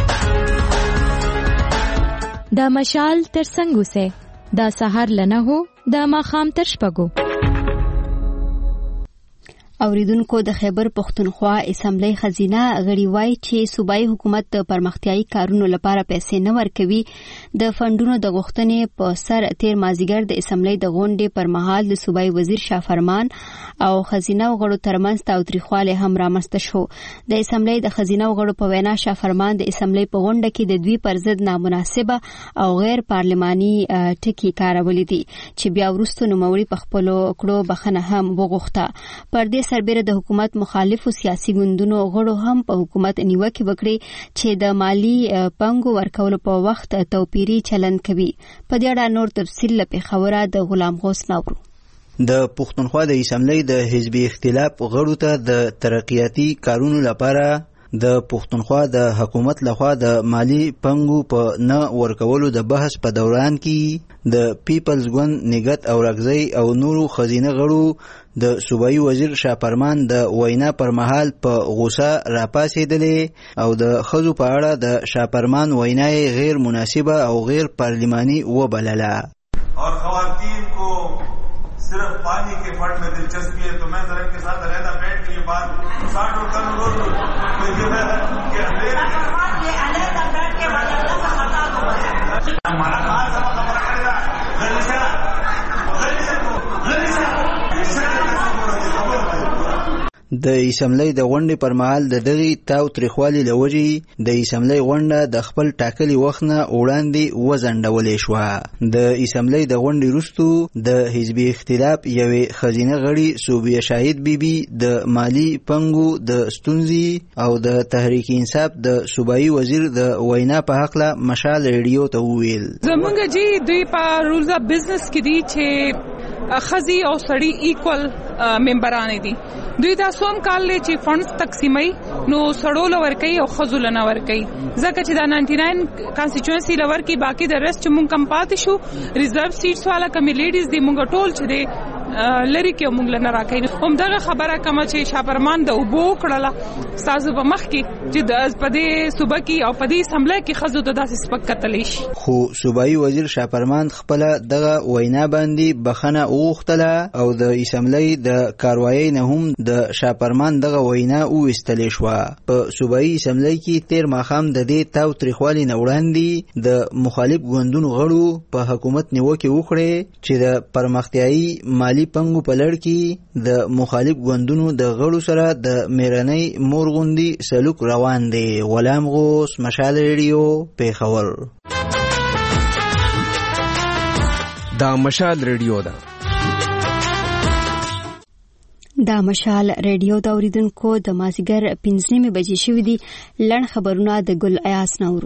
دا مشال تر څنګه سه دا سحر لنه هو دا ماخام تر شپګو. اوریدونکو د خیبر پختونخوا اسمبلی خزینه غړي وای چې صوبایي حکومت د پرمختیايي کارونو لپاره پیسې نه ورکوي. د فندونو د غوښتنې په سر تیر مازیګر د اسمبلی د غونډې پر مهال د صوبایي وزیر شاه فرمان او خزینه غړو ترمنځ تاوتریخواله هم رامنځته شو. د اسمبلی د خزینه غړو په وینا شاه فرمان د اسمبلی په غونډه کې د دوی پر ضد نامناسبه او غیر پارلماني ټکی کارولې دي چې بیا وروسته نوموړي په خپل کړو بخنه هم وغوښته. پر دې سربېره د حکومت مخالفو سیاسي ګوندونو غړو هم په حکومت نیوکه وکړي چې د مالی پنګو ورکولو په وخت توپیری چلند کوي. په دې اړه نور تفصیل له خبره د غلام غوث ناورو. د پښتونخوا د اسمبلی د حزبي اختلاف غړو ته د ترقیاتي کارونو لپاره د پښتونخوا د حکومت لخوا د مالی پنګو په نه ورکولو د بحث په دوران کې د پیپلز ګوند نګت او راګزی او نورو خزینه غړو د صوبایي وزیر شاه فرمان د وینا پر مهال په غوسه راپاسېدلې او د خزو په اړه د شاه فرمان وینا غیر مناسبه او غیر پارلماني وبلله. اور خواتین کو صرف پانی کے فٹ میں دلچسپی ہے تو میں ذرا کے ساتھ علیحدہ بیٹھ کے یہ بات ساٹھ اور کل روز ہمارا کہاں سب خبر کرے گا غریشہ غریشہ د اسمبلی د غونډې پر مهال د دغه تاوتریخوالي لوجې د اسمبلی غونډه د خپل ټاکلي وخت نه وړاندې وځنډولې شوه. د اسمبلی د غونډې وروسته د حزبي اختلاف یوې خزینه غړي صوبیه شاهد بیبي د مالی پنګو د ستونزې او د تحریک انصاف د صوبایي وزیر د وینا په حق له مشال ریډیو ته وویل زمونږ جی دوی په رولز اف بزنس کې دي چې خزي او سړی ایکوال ممبران دي. دوی تاسو هم کال لې چې فندز تقسیمي نو سړو لور کوي او خزو لنه ور کوي ځکه چې دا نننty nine کانسټیټوئنسي لور کې باقي د رست چې مونږ کم پاتې شو ریزرو سیټس والا کمی لیډیز دي مونږ ټول چې دي لری کې موږ لنه راکې هم دغه خبره کوم چې شاپرمان د وبو کړله سازو په مخ کې چې د پدې صوبه کې او پدې سمله کې خزو د داسې سپک کتلی شي. خو صوبایي وزیر شاپرمان خپل دغه وینا باندې بخنه وغوښتله او د اسمبلی د کاروایی نه هم د شاپرمان دغه وینا وویستل شو. په صوبایي اسمبلی کې تیر ماخام د دې تاو تریخوالي نه وړاندې د مخالف ګوندونو غړو په حکومت نیوکه وکړه چې د پرمختیايي مالی پنګو په لړ کې د مخالف ګوندونو د غړو سره د میرنۍ مورغوندي سلوک روان دی. غلام غوث، مشال ریډیو، پیښور. دا مشال ریډیو ده. دا مشال ریډیو دا اوریدونکو د مازیګر پنځه نیمې بجې شوې دي. لړ خبرونه د ګل ایاس نورو.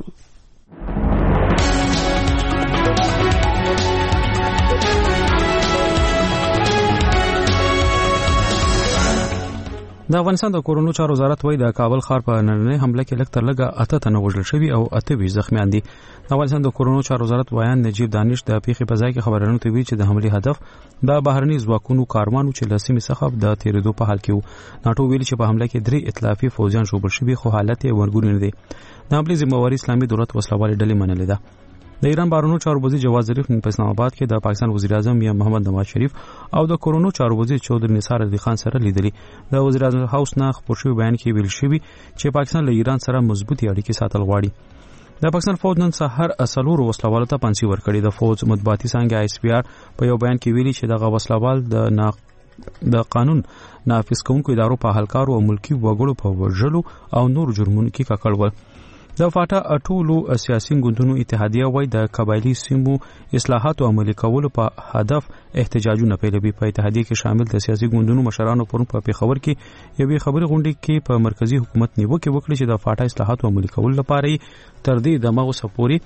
د افغانستان د کورونو چارو وزارت وایي د کابل ښار په نننۍ حمله کې لږ تر لږه اته تنه وژل شوي او اته ویشت زخمیان دي. د افغانستان د کورونو چارو وزارت وایان نجیب دانش د پیښې په ځای کې خبرونو ته ویلي چې د حملې هدف د بهرني ځواکونو کارمانو چې له سیمې څخه د تیرېدو په حال کې وو. ناټو ویلي چې په حمله کې درې ائتلافي فوجیان ژوبل شوي خو حالت یې ورګونی نه دی. د حملې ذمہواري اسلامي دولت وسلوالې ډلې منلې ده. د ایران بهرنیو چارو وزیر جواد ظریف په اسلام آباد کې د پاکستان وزیر اعظم میا محمد نواز شریف او د کورونو چارو وزیر چودري نثار علي خان سره لیدلي. د وزیر اعظم هاوس نه خبر شوی بیان کې ویل شوی چې پاکستان له ایران سره مضبوطی اړیکې ساتل غواړي. د پاکستان فوج نن سحر اصلور وسلوالو ته پانسي ورکړي. د فوج مطبوعاتي څنګه آی اس پی آر په یو بیان کې ویلي چې دغه وسلوال د نا د قانون نافذ کوونکو ادارو په هلکارو او ملکی وګړو په وژلو او نور جرمونو کې ککړ ول. د فاټا اټولو سیاسي ګوندونو اتحادیه وای د قبایلی سیمو اصلاحات او عملي کولو په هدف احتجاجونه پیلوي. په اتحادیه کې شامل د سیاسي ګوندونو مشرانو پرون په پیښور کې یوې خبري غونډې کې په مرکزی حکومت نیوکه وکړه چې د فاټا اصلاحات او عملي کولو لپاره تر دې دماغ سپوري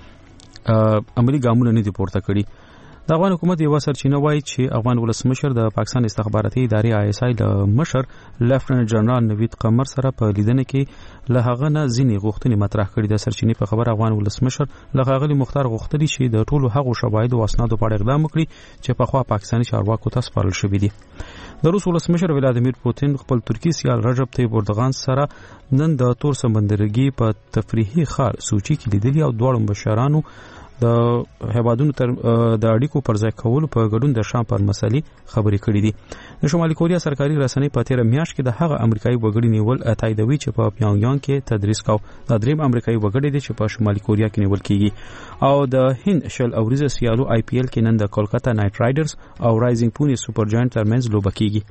عملي ګامونه نه دي پورته کړي. د افغان حکومت یو سرچینه وایي چې افغان ولسمشر د پاکستان استخباراتي ادارې آی اس آی له مشر لیفټننټ جنرال نوید قمر سره په لیدنه کې له هغه نه ځینې غوښتنې مطرح کړي. د سرچینې په خبر افغان ولسمشر له ښاغلي مختار غوښتلي چې د ټولو هغو شواهد او اسنادو په اړه اقدام وکړي چې پخوا پاکستاني چارواکو ته سپارل شوي دي. د روس ولسمشر ولادیمیر پوتین خپل ترکی سیال رجب طیب اردوغان سره نن د تور سمندرګي په تفریحي ښار سوچي کې لیدلي او دواړو مشرانو د هیوادونو تر د اړیکو پر ځای کولو په ګډون د شام پر مسلې خبرې کړې دي. د شمالي کوریا سرکاري رسنۍ په تیر میاشت کې د هغه امریکایي وګړي نیول تاییدوي چې په پیونګیانګ کې تدریس کاوه. د دریم امریکایي وګړي دی چې په شمالي کوریا کې نیول کیږي. او د هند شل اوریزه سیالو آی پی ایل کې نن د کولکتا نایټ رایډرز او رایزینګ پونی سوپر جاینټ ترمنځ لوبه کیږي.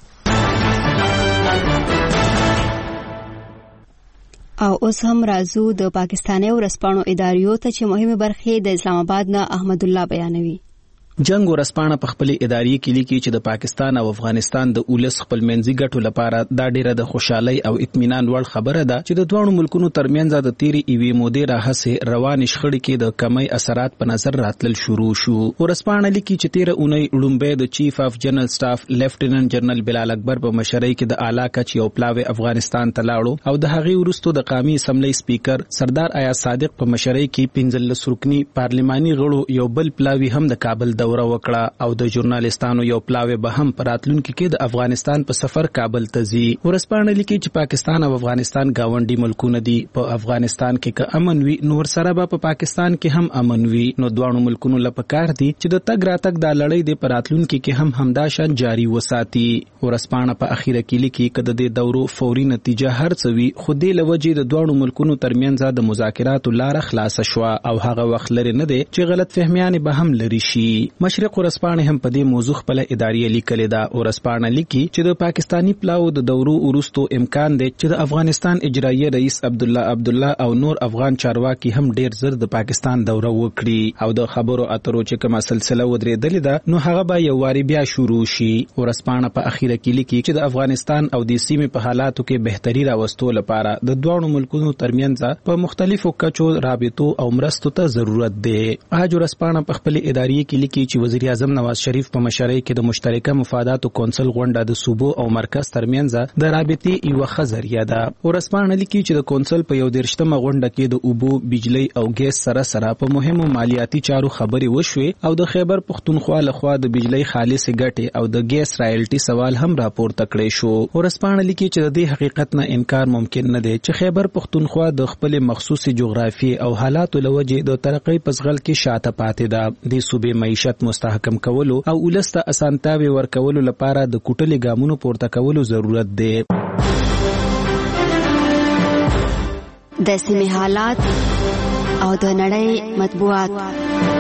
او اوس هم راځو د پاکستاني ورسپانو اداریو ته چې مهمه برخه د اسلام آباد نه احمد الله بیانوي. جنگ ورسپانه په خپل اداري کې لیکي چې د پاکستان او افغانستان د اولس خپل منځي ګټو لپاره دا ډیره د خوشحالي او اطمینان وړ خبره ده چې د دوه ملکونو ترمنځ د تیری ایوي مودې راهسه روان شخړې کې د کمی اثرات په نظر راتلل شروع شو. ورسپانه لیکي چې تیر اونۍ لومبه د چیف اف جنرال سټاف لیفټیننټ جنرال بلال اکبر په مشرۍ کې د اعلی کچ یو پلاوی افغانستان ته لاړو او د هغې وروسته د قومي اسمبلی سپیکر سردار ایاز صادق په مشرۍ کې پنځلس رکنی پارلماني غړو یو بل پلاوی هم د کابل دوره وکړه او د ژورنالیستانو یو پلاوی به هم پراتلونکو کې د افغانستان په سفر کابل ته ځي. ورسپانه لیکي چې پاکستان او افغانستان گاونډي ملکونه دي. په افغانستان کې که امن وي نور سره به په پاکستان کې هم امن وي. نو دوه ملکونو لپاره کار دي چې د تګ راتګ د لړۍ د پراتلونکو کې هم همدا شان جاری وساتي. ورسپانه په اخیره کې لیکي چې د دې دورو فوري نتیجه هر څه وي خو د لوجې د دوه ملکونو ترمنځ د مذاکراتو لار خلاص شو او هغه وخت لري نه دي چې غلط فهمیان به هم لري شي. مشرق ورسپانه هم په دې موضوع خپل اداري لیکلې ده. ورسپانه لیکي چې د پاکستانی پلاو د دورو ورستو امکان دی چې د افغانستان اجرایي رئیس عبد الله عبد الله او نور افغان چارواکي هم ډیر زر د پاکستان دوره وکړي او د خبرو اترو چې کومه سلسله ودرېدلې ده نو هغه به یو واری بیا شروع شي. ورسپانه په اخیره کې لیکي چې د افغانستان او د سیمې په حالاتو کې بهتري راوستو لپاره د دوه ملکونو ترمنځ په مختلفو کچو رابطو او مرستو ته ضرورت دی. اج ورسپانه په خپل اداري کې لیکي چې وزیر اعظم نواز شریف په مشرۍ کې د مشترکه مفاداتو کونسل غونډه د صوبو او مرکز ترمنځ د رابطې یو خزریه ده. ورسپانه لیکي چې د کونسل په یو دیرشتمه غونډه کې د اوبو، بجلی او ګیس سره سره په مهمو مالیاتي چارو خبرې وشوې او د خیبر پختونخوا لخوا د بجلی خالص ګټې او د ګیس رایلټي سوال هم راپورته کړی شو. ورسپانه لیکي چې د دې حقیقت نه انکار ممکن نه دی چې خیبر پختونخوا د خپل مخصوصي جغرافي او حالاتو لوجې د ترقۍ پسغل کې شاته پاتې ده. د صوبې معیشت مستحکم کولو او ولسته اسانتیاوي ورکولو لپاره د کوټلې ګامونو پورته کولو ضرورت دی. د سیمې حالات او د نړۍ مطبوعات.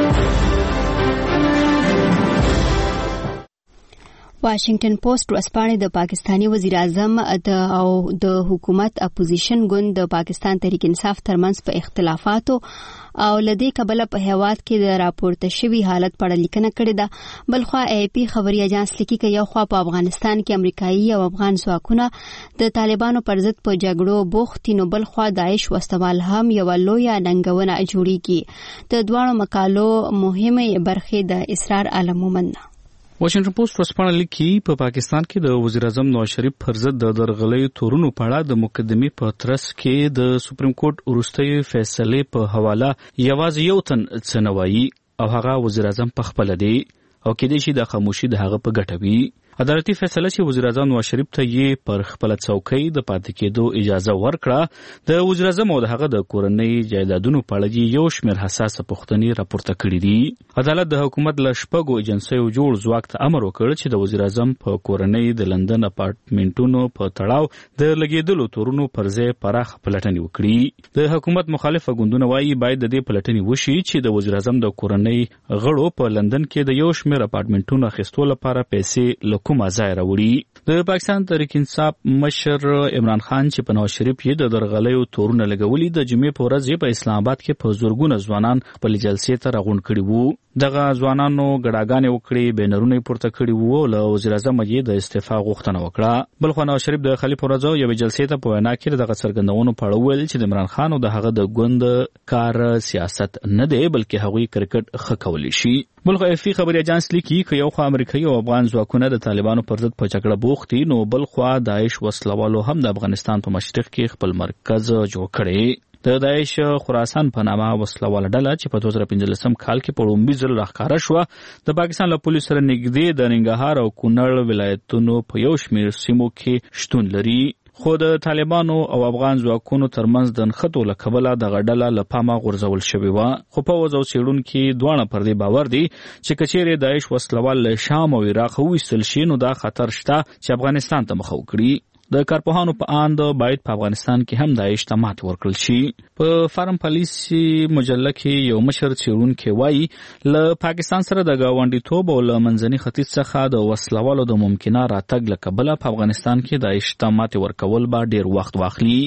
واشنگټن پوسټ ورځپاڼه د پاکستانی وزیر اعظم د او د حکومت اپوزیشن ګوند د پاکستان تحریک انصاف ترمنځ په اختلافاتو او لدې کبله په هیواد کې د راپورته شوی حالت په اړه لیکنه کړې ده. بلخوا ای پی خبري اژانس لیکي چې یو خوا په افغانستان کې امریکایي او افغان ځواکونه د طالبانو پر ضد په جګړو بوخت نو بلخوا داعش وسوال هم یو لوی ننګونه جوړیږي. د دوه مقالو مهمه برخه د اسرار علمومن. واشنگټن پوسټ ورځپاڼه لیکي په پا پاکستان کې د وزیر اعظم نواز شریف پر ضد د درغلۍ تورونو په اړه د مقدمې په ترڅ کې د سپریم کورټ وروستۍ فیصلې په حواله یوازې یو تن څه نه وایي او هغه وزیر اعظم په خپله دی او کېدای شي د خاموشي د هغه په ګټه وي. عدالتي فیصله چې وزیر اعظم نواز شریف ته یې پر خپل څوکۍ د پاتې کېدو اجازه ورکړه د وزیر اعظم او دغه د کورنۍ جایدادونو په اړه یو شمېر حساسه پوښتنې راپورته کړي دي. عدالت د حکومت له شپږو ایجنسیو جوړ ځواک ته امر وکړ چې د وزیر اعظم په کورنۍ د لندن اپارټمنټونو په تړاو د لګېدلو تورونو پر ځای پراخ پلټنې وکړي. د حکومت مخالفه ګوندونه وایي باید د دې پلټنې وشي چې د وزیر اعظم د کورنۍ غړو په لندن کې د یو شمېر اپارټمنټونو اخیستو لپاره پیسې کومه ځای راوړي. د پاکستان تحریک انصاف مشر عمران خان چې په نواز شریف یې د درغلیو تورونه لګولي د جمعې په ورځ په اسلام آباد کې په زورګونه ځوانان خپل جلسې ته راغونډ کړي وو. دغه ځوانانو ګډاګانې وکړي، بینرونه پورته کړي وو او له وزیر اعظم یې د استعفا غوښتنه وکړه. بلخو نواز شریف د خلیفه ورځ یوې جلسې ته په وینا کې دغه څرګندونو په اړه ویل چې د عمران خان او د هغه د ګوند کار سیاست نه دی بلکې هغوی کرکټ ښه کولی شي. بلخو افی خبري اژانس لیکي چې یو خوا امریکایي او افغان ځواکونه د طالبانو پر ضد په جګړه بوخت دي نو بلخوا داعش وسلوالو هم د افغانستان په مشرق کې خپل مرکز جوړ کړی. د داعش خراسان په نامه وسلواله ډله چې په دوه زره پنځلسم کال کې په لومړي ځل راښکاره شوه د پاکستان له پولیسو سره نږدې د ننګرهار او کونړ ولایتونو په یو شمېر سیمو کې شتون لري. خو د طالبانو او افغان ځواکونو ترمنځ د نښتو له کبله دغه ډله له پامه غورځول شوې وه. خو پوځ او څېړونکي دواړه پر دې باور دي چې که چیرې داعش وسلوال له شام او عراق وویستل شي نو دا خطر شته چې افغانستان ته مخه وکړي. د کارپوهانو په اند باید په افغانستان کې هم داعش ته ماتې ورکړل شي. په فارم پالیسي مجله کې یو مشر څېړونکی وایي له پاکستان سره د ګاونډیتوب او له منځني ختیځ څخه د وسلوالو د ممکنه راتګ له کبله په افغانستان کې داعش ته ماتې ورکول به ډېر وخت واخلي.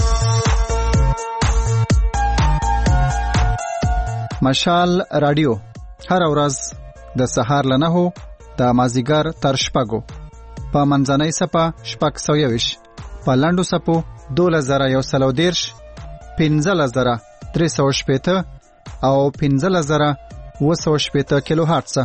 مشال رادیو هر ورځ د سهار له نهو د مازدیګر تر شپږو په منځنۍ سپه شپږ سوه یویش، په لنډو سپو دولس زره یو سل او دېرش، پنځلس زره درې سوه شپېته او پنځلس زره اووه سوه شپېته کیلو هرټزه.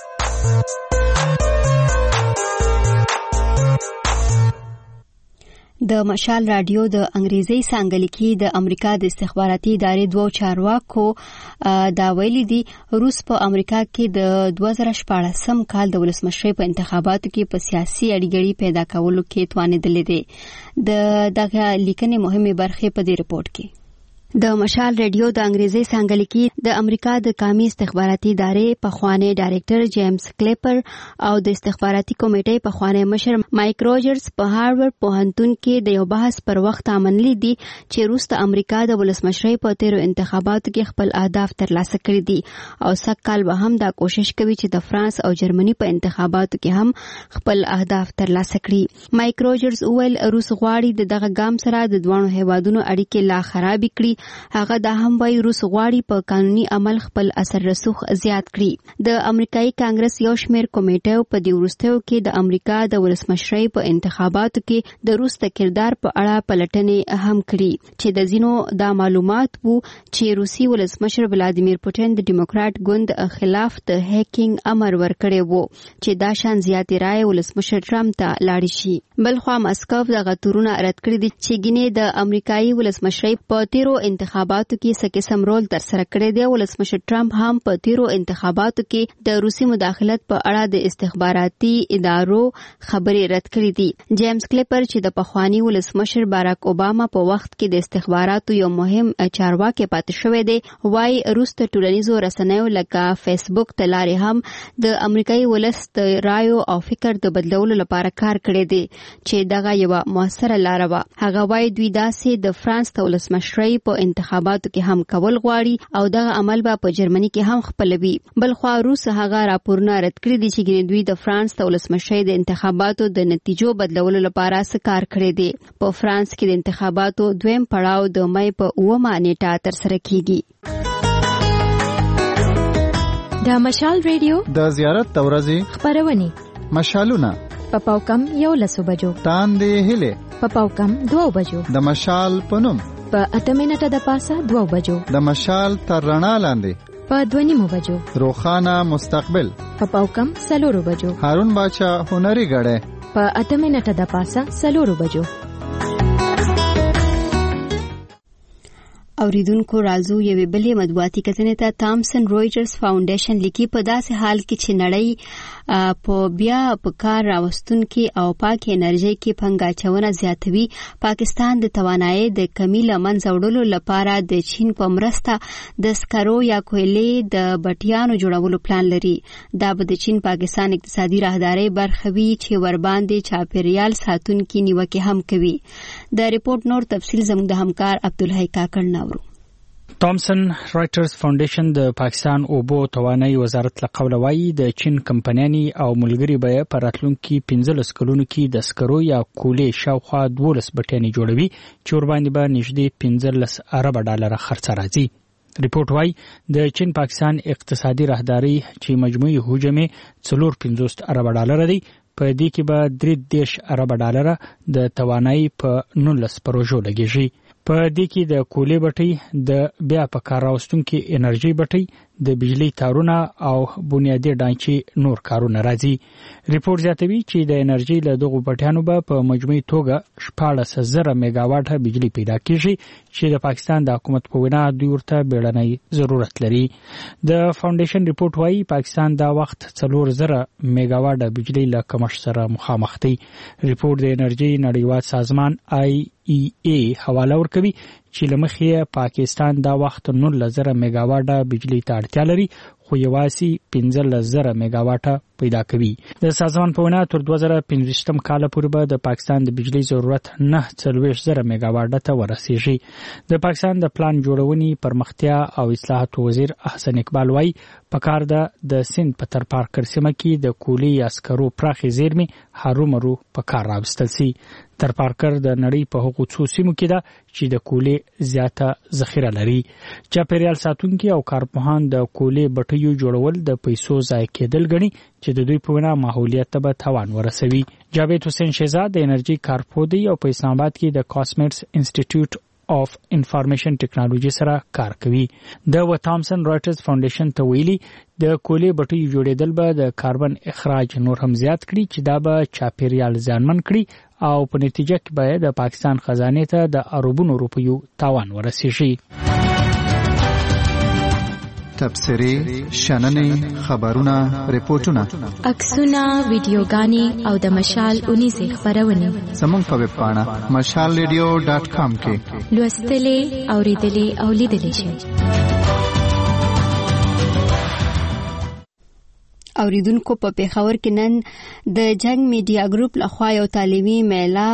د مشال رادیو د انګریزي څانګه لیکي د امریکا د استخباراتي ادارې دوه چارواکو دا ویلي دي روس په امریکا کې د دوه زره شپاړسم کال د ولسمشرۍ په انتخاباتو کې په سیاسي اړیګړې پیدا کولو کې توانېدلې دي. د دغه لیکنې مهمه برخه په دې رپورت کې د مشال رادیو د انګریزي څانګه لیکي د امریکا د قومي استخباراتي ادارې پخوانی ډایریکټر جیمز کلیپر او د استخباراتي کمیټې پخوانی مشر مایک روجرز په هارورډ پوهنتون کې د یو بحث پر وخت امنلي دي چې روس د امریکا د ولسمشرۍ په تیرو انتخاباتو کې خپل اهداف ترلاسه کړي دي او سږ کال به هم دا کوشش کوي چې د فرانس او جرمني په انتخاباتو کې هم خپل اهداف ترلاسه کړي. مایک روجرز وویل روس غواړي د دغه ګام سره د دوه هیوادونو اړیکې لا خرابې کړي هغه دا هم وایي روس غواړي په قانوني عمل خپل اثر رسوخ زیات کړي. د امریکایي کانګرس یو شمېر کمیټو په دې وروستیو کې د امریکا د ولسمشرۍ په انتخاباتو کې د روس د کردار په اړه پلټنې هم کړي چې د ځینو دا معلومات وو چې روسي ولسمشر ولادیمیر پوتین د ډیموکرات ګوند خلاف د هیکینګ امر ورکړی وو چې دا شان زیاتې رائے ولسمشر ټرمپ ته لاړ شي. بلخوا مسکو دغه تورونه رد کړی دي چې ګینه د امریکایي ولسمشرۍ په تیرو انتخاباتو کې څه قسم رول ترسره کړی دی. ولسمشر ټرمپ هم په تیرو انتخاباتو کې د روسي مداخلت په اړه د استخباراتي ادارو خبرې رد کړې دي. جیمز کلیپر چې د پخوانی ولسمشر باراک اوباما په وخت کې د استخباراتو یو مهم چارواکي پاتې شوی دی وايي روس ته ټولنیزو رسنیو لکه فیسبوک ته لارې هم د امریکایي ولس د رایو او فکر د بدلولو لپاره کار کړی دی چې دغه یو موثره لار و. هغه وايي دوی داسې د فرانس د ولسمشرۍ په انتخاباتو کې هم کول غواړي او دغه عمل به په جرمني کې هم خپلوي. بلخوا روس هغه راپورونه رد کړی دي چې دوی د فرانس د ولسمشرۍ د انتخاباتو د نتیجو بدلولو لپاره څه کار کړی دی. په فرانس کې د انتخاباتو دویم پړاو د مې په اوومه نیټه ترسره کیږي. د مشال ریډیو د زیارت د ورځې خبرونه مشالونه په پاوکم یو لسو بجو تاندې هله په پاوکم دوه بجو د مشال پنوم په اته منټه د پاسه دوه بجو د مشال تر رڼا لاندې په دوه نیمو بجو روخانه مستقبل په پاوکم سلورو بجو هارون باچا هنري غړې په اته منټه د پاسه سلورو بجو. اوریدونکو راځو یوې بلې مطبوعاتي کتنې ته. تامسن رویټرز فاونډیشن لیکي په داسې حال کې چې نړۍ په بیا په کار راوستونکي او پاکې انرژي کې پنګ اچونه زیاتوي، پاکستان د توانایي د کمی له منځه وړلو لپاره د چین په مرسته د سکرو یا کویلې د بټیانو جوړولو پلان لري. دا به د چین پاکستان اقتصادي راهداري برخه وي چې ورباندې چاپیریال ساتونکي نیوکه هم کوي. د ریپورت نور تفصیل زموږ د همکار عبدالحی کاکړ نو. تامسن رایټرز فاونډیشن د پاکستان اوبو توانایي وزارت له قوله وايي د چین کمپنیانې او ملګري به په راتلونکي پنځلس کلونو کې د سکرو یا کولې شاوخوا دولس بټیانې جوړوي چې ورباندې به نږدې پنځلس ارب ډالر خرڅ راځي. ریپورت وايي د چین پاکستان اقتصادي راهداري چې مجموعي حجم څلور پنځوس ارب ډالر دی، په دې کې به درې دېرش ارب ډالر د توانایي په نولس پروژو لګیږي. په دې کې د کولې بټۍ، د بیا په کار راوستونکي انرژي بټۍ، د بجلی تارونه او بنیادی ډانچې نور کارونه راځي. ریپورت زیاتوي چې د انرژي له دغو بټیانو به په مجموعي توګه شپاړس زره میگاواټه بجلی پیدا کیږي چې د پاکستان د حکومت په وینا دوی ورته بیړنی ضرورت لري. د فاونډیشن ریپورت وايي پاکستان دا وخت څلور زره میگاواټه بجلی له کمښت سره مخامخ دی. ریپورت د انرژي نړیوال سازمان آی ای ای حواله ورکوي چې لمخې پاکستان دا وخت نولس زره میگاواټه بجلی ته اړتیا لري خو یوازې پنځلس زره میگاواټه پیدا کوي. د سازمان په وینا تر دوه زره پنځوستم کال پورې به د پاکستان د بجلی ضرورت نه څلوېښت زره میگاواټه ته ورسیږي. د پاکستان د پلان جوړونې پرمختیا او اصلاحاتو وزیر احسن اقبال وايي پکار ده د سند په تر پارکر سیمه کې د کولې یا سکرو پراخې زیرمې هرومرو په کار راوستل سي. تر پارکر د نړۍ په هغو څو سیمو کې ده چې د کولې زیاته ذخیره لري. چاپیریال ساتونکي او کارپوهان د کولې بټیو جوړول د پیسو ضایع کېدل ګڼي چې د دوی په وینا ماحولیت ته به تاوان ورسوي. جاوید حسین شهزاد د انرژي کارپوه دی او په اسلام آباد کې د کاسمیټس انسټیټیوټ of information technology سره کار کوي. د و تامسن رایټرز فاونډیشن ته ویلي د کولې بټیو جوړېدل به د کاربن اخراج نور هم زیات کړي چې دا به چاپیریال زیانمن کړي او په نتیجه کې به د پاکستان خزانه ته د اربونو روپیو تاوان ورسیږي. تبصرې، شننې، خبرونه، ریپورتونه، عکسونه، ویډیوګانې او د مشال اونیزه خبرونه زموږ په ویب پاڼه مشال ریډیو ډاټ کام کې لوستلې، اوریدلې او لیدلې شئ. اوریدونکو په پیښور کې نن د جنگ میډیا ګروپ لخوا یو تعلیمي میله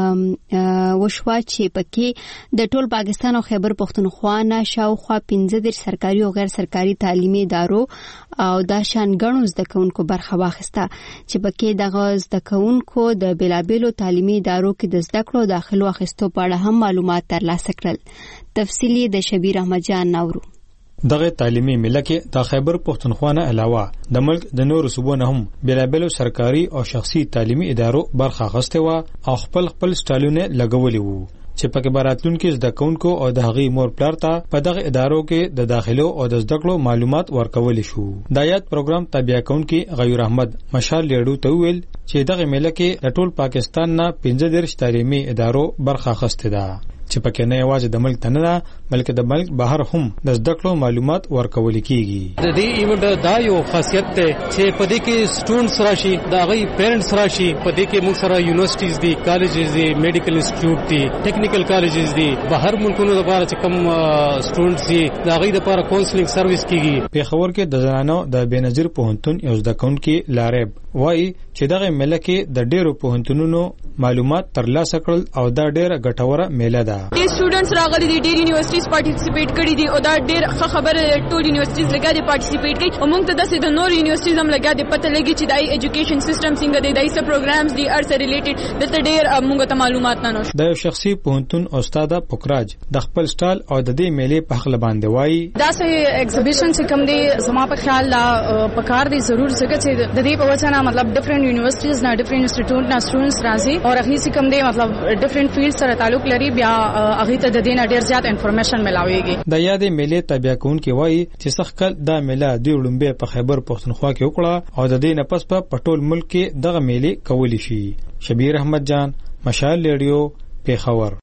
وشوه چې پکې د ټول پاکستان او خیبر پختونخوا نه شاوخوا پنځه دېرش سرکاري او غیر سرکاري تعلیمي ادارو او د شان غنو زده کوونکو برخه واخیسته چې پکې دغه زده کوونکو د بیلابیلو تعلیمي ادارو کې د زده کړو داخلو اخیستو په اړه هم معلومات ترلاسه کړل. تفصیلی د شبیر احمد جان نورو. دغه تعلیمي مله کې د خیبر پختونخوا نه علاوه د ملک د نورو صوبو نه هم بیلابیلو سرکاري او شخصي تعلیمي ادارو برخه اخیسته و او خپل خپل سټایلونه لګولي وو چې پکې براتلونکو زده کوونکو او د هغې مور پلار ته په دغه ادارو کې د داخلو او د زده کړو معلومات ورکول شو. د یاد پروګرام تابع کونکي غیور احمد مشال لیډو ته ویل چې دغه مله کې د ټول پاکستان نه پنځه دېرش تعلیمي ادارو برخه اخیسته ده چې پکې نه یوازې د ملک تنه بلکې د ملک بهر هم د زده کړو معلومات ورکول کیږي. د دې ایونت دا یو خاصیت ده چې په دې کې سټوډنټس راشي دا غي پیرنټس راشي په دې کې موږ سره یونیورسيټیز دي کالجز دي میډیکل انسټیټیوټ دي ټیکنیکل کالجز دي بهر ملکونو لپاره چې کوم سټوډنټس دي دا غي لپاره کونسلینګ سرویس کیږي. پیښور کې د زنانو د بنظیر پوهنتون یو زده کوونکي لارب وایي چې دغه مله کې د ډیرو پوهنتونونو معلومات ترلاسه کړل او دا ډیره ګټوره میله ده. ډیر سټوډنټس راغلي دي ډیر یونیورسيټیز پارټیسپیټ کړي دي او دا ډیر ښه خبره ټول یونیورسيټیز لګا دي پارټیسپیټ کوي او موږ ته د سید نور یونیورسيټیز هم لګا دي پته لګي چې دای ایجوکیشن سیستم څنګه دی دای سره پروګرامز دي ارسه ریلیټډ دلته ډیر موږ ته معلومات نه نشو. د شخصي پوهنتون استاد پوکراج د خپل سټایل او د دې میلې په خپل باندې وایي دا سه ایگزیبیشن چې کوم دی زما په خیال لا پکار دی ضرور څنګه چې د دې په وجه نه مطلب ډیفرنٹ یونیورسيټیز نه ډیفرنٹ انسټیټیوټ نه سټوډنټس راځي او هغه چې کوم دی مطلب ډیفرنٹ فیلډ سره تعلق لري بیا هغه ته د دې نه ډیر زیات انفارمیشن ملاويږي. د یادې میلې تابع کونکي وایي چې سخکل دا میله د وړمبه په خیبر پختونخوا کې وکړه او د دې نه پس په ټول ملک کې دغه میلې کولی شي. شبیر احمد جان مشال ریډیو پیښور.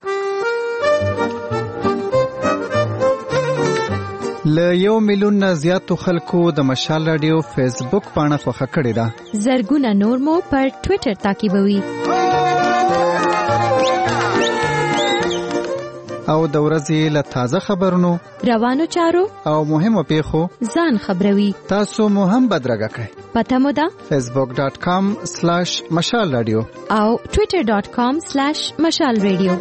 ل یو میلیون نه زیاتو خلکو د مشال رادیو فیسبوک پاڼه خوښه کړې ده. زرګونه نور مو پر ټوئیټر تعقیبوي. او د ورځې له تازه خبرونو روانو چارو او مهمو پیښو ځان خبروي. تاسو مو هم بدرګه کړئ. پته مو ده facebook dot com slash mashal radio او twitter dot com slash mashal radio.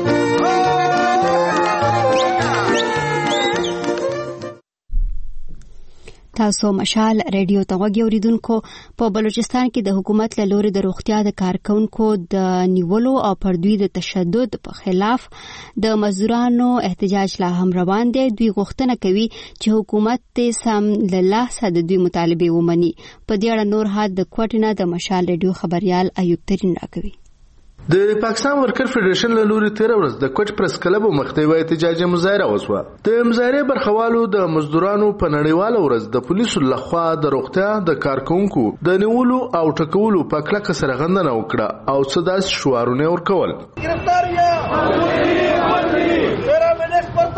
تاسو مشال ریډیو ته غوږی اوریدونکو. په بلوچستان کې د حکومت له لوري د روغتیا د کارکونکو د نیولو او پر دوی د تشدد په خلاف د مزدورانو احتجاج لا هم روان دی. دوی غوښتنه کوي چې حکومت ته سم له لاسه د دوی مطالبه ومني. په دې اړه نور حد د کوټینه د مشال ریډیو خبريال ایوب ترين راکوي. د پاکستان ورکر فدریشن له لوري تیر ورځ د کوټ پرس کلب مخنیوي احتجاجي مظاهره وشوه. د مظاهره برخوالو د مزدورانو په نړیواله ورځ د پولیسو لخوا د روغتیا د کارکونکو د نیولو او ټکولو په کلکه سره غندنه وکړه او څه داسې شعارونه ورکول. گرفتاریه تیرا منس پر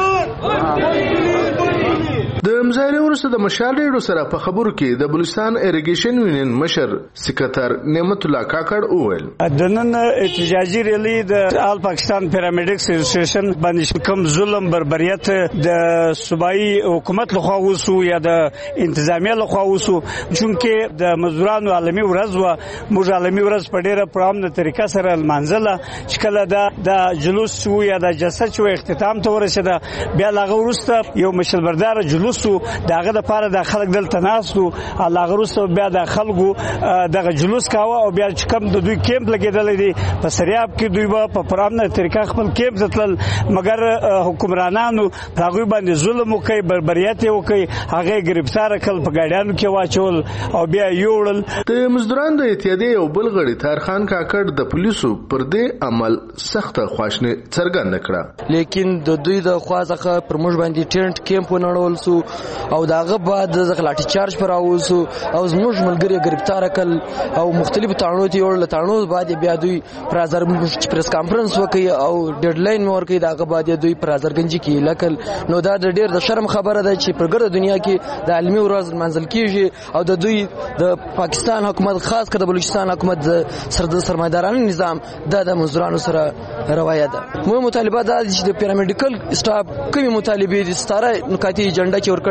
تشدد. د مظاهره وروسته د مشال ریډیو سره په خبرو کې د بلوچستان ایریګیشن یونین مشر سکرټر نعمت الله کاکړ وویل د نن احتجاجي ریلی د آل پاکستان پیرامیډکس اسوسییشن باندې کوم ظلم بربریت د صوبایي حکومت لخوا وسو یا د انتظامیه لخوا وسو چونکه د مزدورانو عالمي ورځ و موږ عالمي ورځ په ډیره پرامنه طریقه سره المنزله شکل د د جلوس شو یا د جلسه شو اختتام ته ورسېده. بیا لاغه ورسته یو مشلبردار جلوس داغه د پاره د خلک دلته ناسو لاغه ورسته بیا د خلکو دغه جلوس کاوه او بیا چې کوم د دوی کیمپ لګیدل دي په سریاب کې دوی په پرامنه طریقه خپل کیمپ ځتل مګر حکمرانانو هغه باندې ظلم وکي بربریت وکي هغه گرفتار کړل په ګاډیانو کې واچول او بیا یوړل. د مزدورانو د اتحادیې او بلغړي تارخان کاکړ د پولیسو پر دې عمل سخت خواشنه څرګنده کړه. لیکن د دوی د خوازخه پر موږ باندې ټرنټ کیمپ ونړول سو او داغه بعد د لاټي چارج پر اوسو او زموږ ملګری گرفتار کړل او مختلفو تاڼو ته یوړل. تاڼو بعد بیا دوی پرازر پریس کانفرنس وکي او ډیډلاین مور کوي داغه بعد دوی پرازرګنجي کې لکل. نو دا د ډیر د شرم خبره ده چې پرګر دنیا کې د عالمي ورځ منزل کیږي او د دوی د پاکستان حکومت خاص کړه د بلوچستان حکومت سره د سرمایدارانو نظام د مزدورانو سره روایت ده. مو مطالبه ده چې د پیرامیډیکل سټاف کومي مطالبه دي ستاره نکاتي ایجنډا چې ورکړي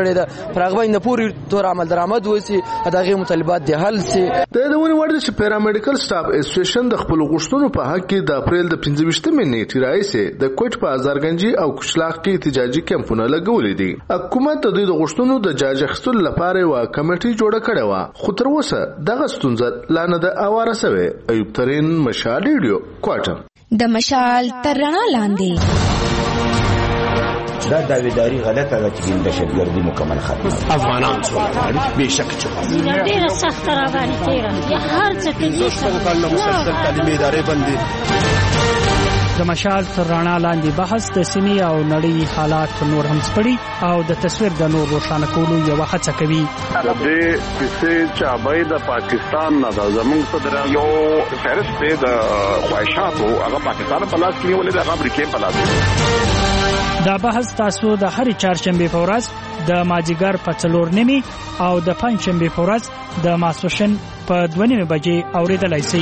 کړی ده پر هغه باندې پوری تور عمل درآمد وسی دغه مطالبات د حل سي. د دونه وړ چې پیرامډیکل سټاف اسوسییشن د خپل غوښتنو په حق کې د اپریل د پنځه ویشتمې نیټې راهیسې د کوټ په ازارګنجي او کشلاق کې احتجاجي کمپونه لګولې دي. حکومت د دوی د غوښتنو د جاج اخیستلو لپاره یو کمیټه جوړه کړې و، خو تر اوسه دغه ستونزه لا نه ده اواره شوې. ایوب ترين، مشال ریډیو، کوټه. د مشال تر رڼا لاندې دا داویداری غلطه ده چې دهشتګردي مکمل ختمه. افغانان څومره بېشک چې ډېره سخته راباندې تېره یا هر څه کوي څنګه مسلسل تعلیمي ادارې بندي. د مشال تر رڼا لاندې بحث د سیمې او نړۍ حالات نور هم سپړي او د تصویر د نور روښانه کولو یو هڅه کوي. د دې کیسې چابای د پاکستان نه د زمونږ صدر یو فهرست دی د خواهشاتو هغه پاکستان په لاس کې ولې د امریکا په لاس. دا بحث تاسو د هر چهارشنبه په ورځ د ماجیګر په څلور نیمه او د پنځشنبه په ورځ د ماسوشن په دوه نیمه بجې اوریدلای شئ.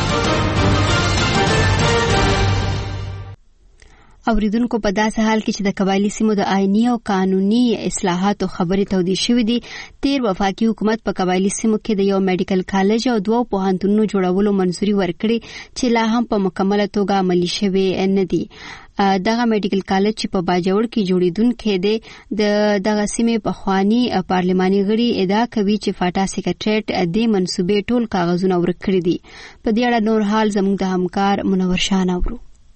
اوریدونکو په داسې حال کې چې د قبایلی سیمو د آئینی او قانوني اصلاحاتو خبرې تودې شوې دي، تیر وفاقي حکومت په قبایلی سیمو کې د یو میډیکل کالج او دوه پوهنتونونو جوړولو منځوري ورکړي چې لا هم په مکمله توګه عملي شوی نه دي. دغه میډیکل کالج چې په باجوړ کې جوړیدونکې دی د دغه سیمې په خواني پارلماني غړي ادعا کوي چې فاټا سیکریټریټ د منسوبې ټول کاغذونه ورکړي دي. په دې اړه نور حال زموږ د همکار منور شاه اورو.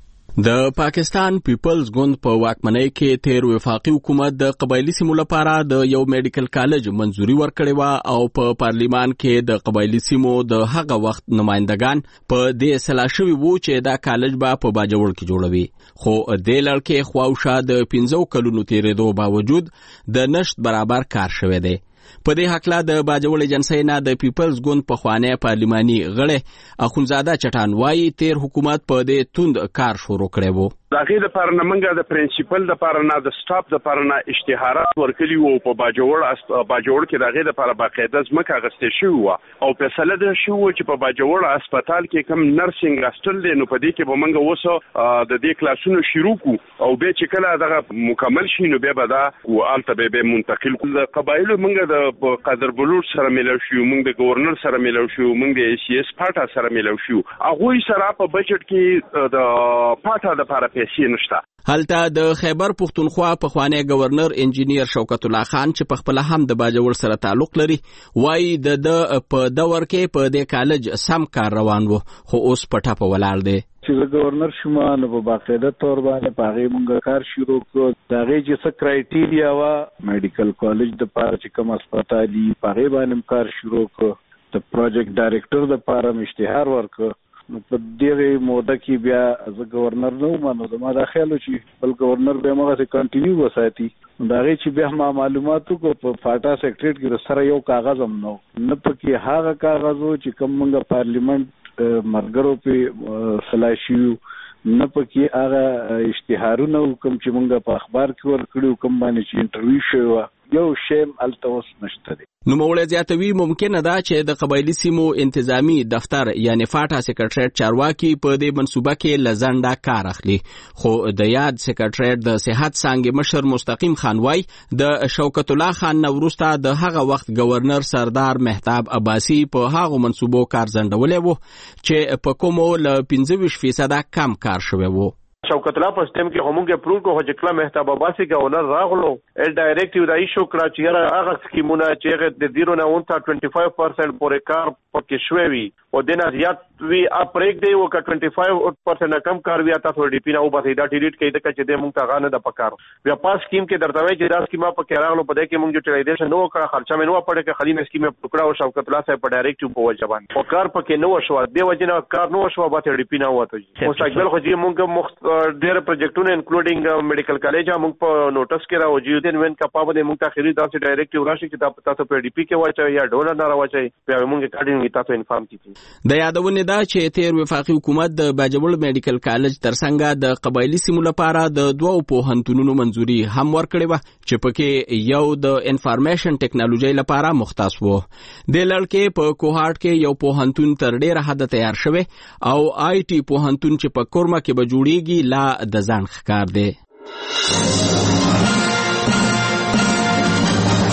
د پاکستان پیپلز ګوند په واکمنۍ کې تیر وفاقي حکومت د قبایلی سیمو لپاره د یو میډیکل کالج منځوري ورکړې و او په پارلیمان کې د قبایلی سیمو د هغه وخت نمائندگان په دې اصلاح شوي وو چې دا کالج به په باجوړ کې جوړوي، خو دې لړ کې خواوشا د پنځو کلونو تیرېدو باوجود د نشت برابر کار شوی دی. په دې حقله د باجوړ ایجنسی نه د پیپلز ګوند په خوانه پارلماني غړي اخونزاده چټان وایي تیر حکومت په دې توند کار شروع کړی وو. دغه د پارلمنګ د پرنسپل د پارنا د سټاپ د پارنا اشتهارات ورکړي وو په باجوړ اس باجوړ کې دغه د پاره باقاعده ځمکه غستې شو او فیصله ده شو چې په باجوړ هسپتال کې کم نرسنګ هاستل دی نو په دې کې به موږ وسو د دې کلاسونو شروع کو او به چې کله دغه مکمل شي نو به دا او الته به منتقل کو د قبایلو موږ د قدر بلور سره ملو شو، موږ د گورنر سره ملو شو، موږ د سی اس پاټا سره ملو شو. هغه سره په بجټ کې د پاټا د لپاره پیسې نشته. هلته د خیبر پختونخوا په خوانه گورنر انجینیر شوکت الله خان چې په خپل هم د باجوړ سره تعلق لري وایي د د په دور کې په د کالج سم کار روان وو، خو اوس پټه په ولاړ دی. چې گورنر شوما نو په باقاعده تور باندې پاغي مونږ کار شروع کړو. دغه چې څه کرایټیریا وا میډیکل کالج د پاره چې کوم هسپتالي پاغي باندې کار شروع کړو. د پروجیکټ ډایریکټر د پاره اشتهار ورکړ. نو په دې موده کې بیا از گورنر نو مانو زما د خیالو چې بل گورنر به موږ ته کنټینیو وساتي. دغه چې بیا ما معلوماتو کو په فاټا سیکریټریټ کې سره یو کاغذ هم نو نه پکې هغه کاغذو چې کوم موږ پارلیمنت مرګرو په سلاشیو نه پکې هغه اشتهارونه کوم چې موږ په اخبار کې ورکړو کوم باندې چې انټرویو شوی یو شیم التوس نشته دی. نو موږ زیاتوي ممکنه ده چې د قبایلی سیمو انتظامی دفتر یعنی فاټا سیکریټریټ چارواکي په دې منصوبه کې لزنده کار اخلي، خو د یاد سیکریټریټ د صحت څنګه مشر مستقیم خان وای د شوکت الله خان نو وروسته د هغه وخت گورنر سردار مهتاب عباسی په هغه منصوبو کار زندولې وو چې په کومو ل پنځه فیصد کم کار شوی وو. شوکت الله په سټیم کې همونګه پرون کو چې کله مهتاب عباسی گورنر راغلو ال ډایریکټیو د ایشو کړه چې هغه سکیمونه چې د زیرو نه ونتا پنځه ویشت پرسنټ پورې کار پکې شوی وي او د نه زیات وی اپریک دی او کا پنځه ویشت پرسنټ کم کار وی تاسو ډی پی نه او بس دا ډیلیټ کړئ د چې د مونږ ته غانه د پکار بیا پاس سکیم کې درته وی چې دا سکیمه پکې راغلو په دې کې مونږ یوټیلایزیشن نو کړه خرچه مې نو پړې کې خلی سکیمه پکړه او شوکت الله صاحب په ډایریکټیو په وجبان او کار پکې نو شو د وجنه کار نو شو به ډی پی نه وته مستقبل خو چې مونږ ډیر پروجیکټونه انکلوډینګ میډیکل کالج مونږ په نوټس کې راوځي دین وین کپابه مونږ ته خرید داسې ډایریکټیو راشي چې تاسو په ډی پی کې واچي یا ډونر نه راوځي بیا مونږ کارډینګ تاسو انفارم کیږي. د یادونه ده چې تیر وفاقي حکومت د باجوړ میډیکل کالج ترڅنګ د قبایلی سیمو لپاره د دوه پوهنتونونو منځوري هم ورکړې و چې پکې یو د انفارمیشن ټیکنالوژي لپاره مختص وو. د لړکې په کوهارت کې یو پوهنتون تر ډیره حد تیار شوی او آی ټي پوهنتون چې په کورما کې به جوړیږي لا د ځان ښکار دی.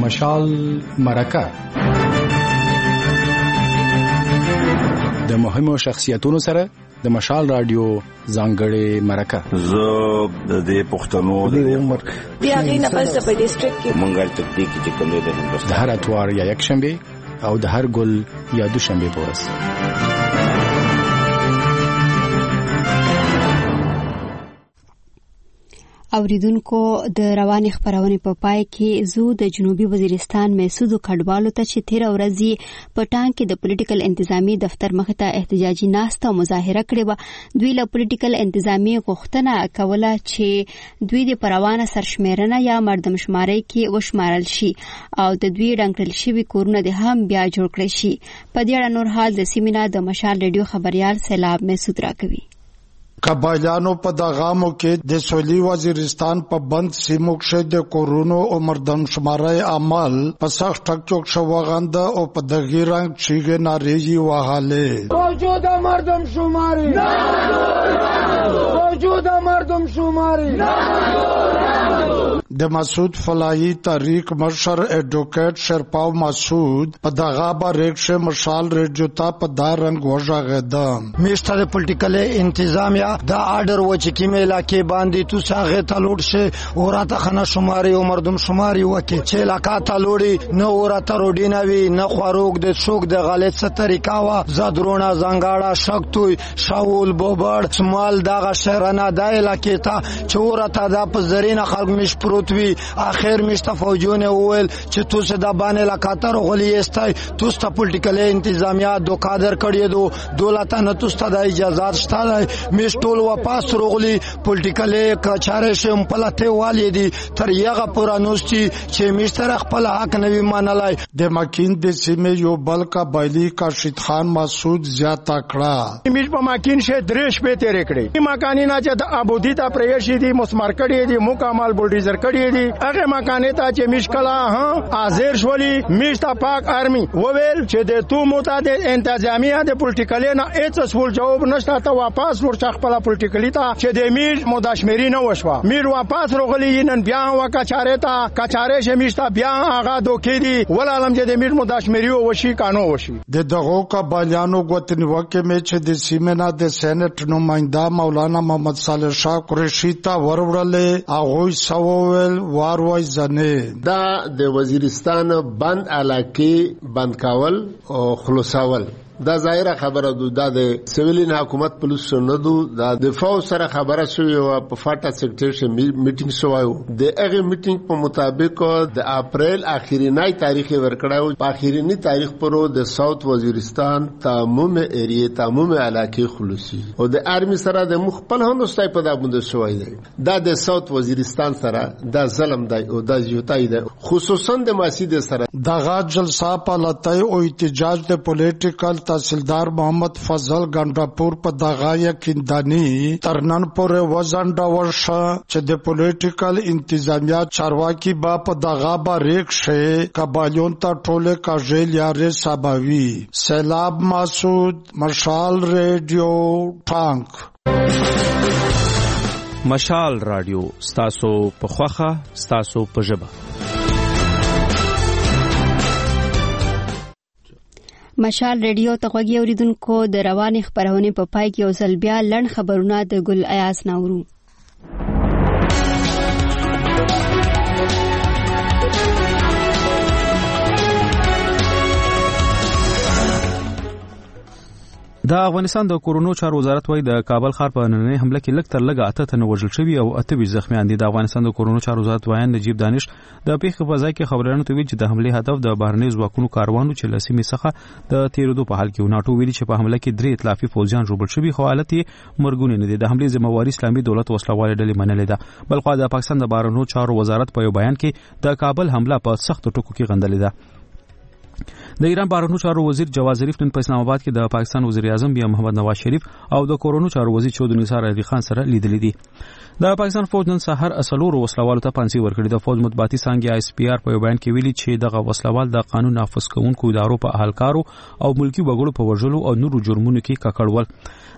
مشال مرکه د مهمو شخصیتونو سره د مشال رادیو ځانګړې مرکه. زه د دې پښتنو د عمر بیا غینه پس په ډیسټریکټ کې منګل تکتیک چې کوم دی د هندوستان د هر اتوار یا یک شنبه او د هر ګل یا دوشنبه پورس. اوریدونکو د رواني خبرونه په پای کې زو د جنوبي وزیرستان محسود کډوالو ته چې تیر ورځې په ټانګ کې د پولیټیکل انتظامی دفتر مخ ته احتجاجي ناسته او مظاهره کړې و. دوی له پولیټیکل انتظامی غوښتنه کوله چې دوی د پروانه سرشمیرنه یا مردمشماري کې وشمارل شي او د دوی ډنګړل شوی کورونه د هم بیا جوړ کړي شي. په دې اړه نور حال د سیمینار د مشال ریډیو خبريال سیلاب محسود راکوي. قبایلانو په دغامو کې د سویلي وزیرستان په بند سیمو کې د کورونو او مردم شمارای عمل په سخت ټک چوک شو غند او په دغی رنگ چیګه ناریږي وهاله موجوده مردم شماري موجوده مردم شماري د مسعود فلاحی تحریک مشر ایڈوکیٹ شرپاو مسعود په دغه باریکشه مشال ریډیو ته په دار رنگ وژغه میشتر پولیټیکل انتظامیه دا آرډر و چې کیمه علاقې باندې تو ساغه ته لوټ شي او راته خنه شماري او مردم شماري وکي چې علاقې ته لوړي نو راته روډیناوي نه خوروک د شوک د غلط څه طریقا وا زادرونه زنګاړه شکتوي شاول بوبړ سمال دغه شهرانه د علاقې ته چې راته د پزرینه خلک مش پروتوي اخر مشته فوجونه وویل چې تو څه د باندې علاقې ته غولي استای تو ست پولیټیکل انتظامیه دوکادر کړی دو دولت نه تو ست د اجازه شته مش ټول واپس روغلی پولیټیکل کچاره شم پلته والی دي تر یغه پرانوستي چې مشتر خپل حق نوي مانلای د ماکین د سیمه یو بل کا بایلی کا شید خان مسعود زیات کړه مش په ماکین شه درش په تیرې کړې مکانی نه چې د ابودی ته پریشي دي مسمار کړي دي مکمل بولډیزر کړي دي هغه مکانې ته چې مشکلا ها حاضر شولي مشتا پاک آرمي وویل چې د تو متعد انتظامیه د پولیټیکل نه هیڅ سوال جواب نشته ته واپس ورچ خپل پولیټیکلی ته چې د میر مداشمری نه وشوه میر واپس روغلی نن بیا وکچاره ته کچاره شمیشتا بیا هغه دوکې دي ولالم چې د میر مداشمری وشي قانون وشي د دغه کا بالیانو غوتنی وکه مې چې د سیمنا د سېنات نمائنده مولانا محمد صالح شاه قریشی ته ورورلې هغه سوول واروي ځنه دا د وزیرستان بند علاقې بند کول او خلاصول دا ظاهره خبره ده د سیویلین حکومت پولیس نه دو د دفاع سره خبره شوی او په فاټا سیکریټری میټینګ شوی د هغه میټینګ په مطابق د اپریل اخرینی تاریخ ورکړاو په اخرینی تاریخ پرو د ساوث وزیرستان تمام ایریه تمام علاقې خلاصي او د ارمی سره د مخبل هندوستای په دابونده شوی دی دا د ساوث وزیرستان سره دا ظلم دی او د زیاتای دی خصوصا د مسجد سره دغه جلسه په لټای او احتجاج د پولیټیکل تحصیلدار محمد فضل ګنداپور په دغه یقیندانی ترنن پورې وزنډ ورشه چې د پولیټیکل انتظامیه چارواکي با په دغه باریک شه قبایلون ته ټوله کاجل یاري سباوي. سیلاب مسعود مشال ریډیو ټانک. مشال رادیو ستاسو په خوخه ستاسو په ژبه. مشال ریډیو ته غوږی اوریدونکو د رواني خبرونه په پای کې او ځل بیا لړ خبرونه د ګل ایاز ناورو. د افغانستان د کورونو چارو وزارت وايي د کابل ښار په نننۍ حمله کې لږ تر لږه اته تنه وژل شوي او اته ویشت زخمیان دي. د افغانستان د کورونو چارو وزارت وایي نجیب دانش د پیښې په ځای کې خبريالانو ته ویل چې د حملې هدف د بهرني ځواکونو کاروانو چې له سیمې څخه د تیرېدو په حال کې و. ناټو ویلي چې په حمله کې درې ائتلافي پوځیان ژوبل شوي خو حالت یې مرګونی نه دی. د حملې ذمہواري اسلامي دولت وسلوالې ډلې منلې ده. بلخو د پاکستان د بهرنیو چارو وزارت په یو بیان کې د کابل حمله په سخت ټکو کې غندلې ده. د ایران بهرنیو چارو وزیر جواز ظریف نن په اسلام آباد کې د پاکستان وزیر اعظم بیا محمد نواز شریف او د کورونو چارو وزیر چودري نثار علي خان سره لیدلې دي. د پاکستان فوج نن سحر اصلور وسلوالو ته پانسي ورکړي. د فوج مطبوعاتي څانګې اس پی آر په بیان کې ویلي چې دغه وسلوال د قانون نافذ کوونکو ادارو په اهلکارو او ملکی وګړو په وژلو او نورو جرمونو کې ککړول.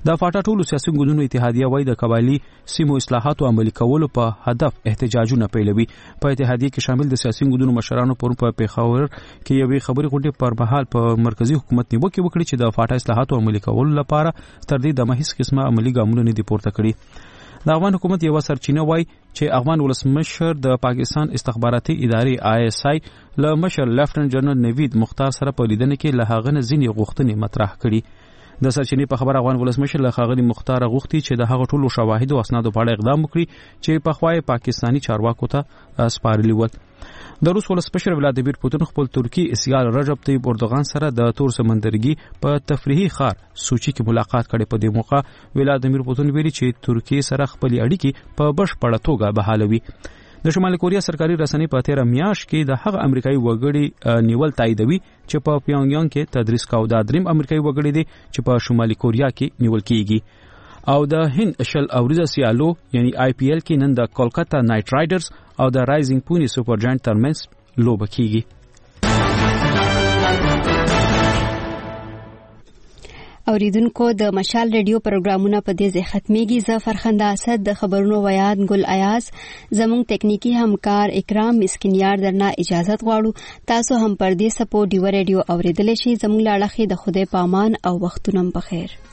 د فاټا ټولو سیاسي ګوندونو اتحادیه وایي د قبایلی سیمو اصلاحاتو عملي کولو په هدف احتجاجونه پیلوي. په اتحادیه کې شامل د سیاسي ګوندونو مشرانو پرون په پیښور کې یوې خبري غونډې پر مهال په مرکزی حکومت نیوکه وکړي چې د فاټا اصلاحاتو عملي کولو لپاره تر دې دمه هیڅ قسمه عملي ګامونه نه دي پورته کړي. د افغان حکومت یو سرچینه وایي چې افغان ولسمشر د پاکستان استخباراتي ادارې آی اس آی له مشر لیفټننټ جنرال نوید مختار سره په لیدنه کې له هغه نه ځینې غوښتنې مطرح کړي. د سرچینې په خبر افغان ولسمشر له ښاغلي مختار غوښتي چې د هغه ټولو شواهد او اسنادو په اړه اقدام وکړي چې په خوای پاکستاني چارواکو ته سپارلي ول. د روس ولسمشر ولادیمیر پوتین خپل ترکی سیال رجب طیب اردوغان سره د تور سمندرګي په تفریحي ښار سوچي کې ملاقات کړي. په دې موقع ولادیمیر پوتین ویلي چې ترکی سره خپل اړیکې په بشپړه توګه بحالوي. د شمالي کوریا سرکاري رسنۍ په تیر میاشت کې د هغه امریکایي وګړي نیول تاییدوي چې په پیونګیانګ کې تدریس کاوه. د دریم امریکایي وګړي دی چې په شمالي کوریا کې نیول کیږي. او د هند شل اوریزه سیالو یعنی آی پی ایل کې نن د کولکتا نایټ رایډرز او د رایزینګ پونی سپر جاینټ ترمنځ لوبه کیږي. اوریدونکو د مشال ریډیو پروګرامونه په دې ځای ختميږي. زه فرخنده اسد د خبرونو ویاد ګل ایاز زموږ ټکنیکی همکار اکرام مسکینیار درنه اجازه غواړو. تاسو هم پر دې سپو ډیو ریډیو اوریدل شي. زموږ لاړه د خدای پامان او وختونم بخیر.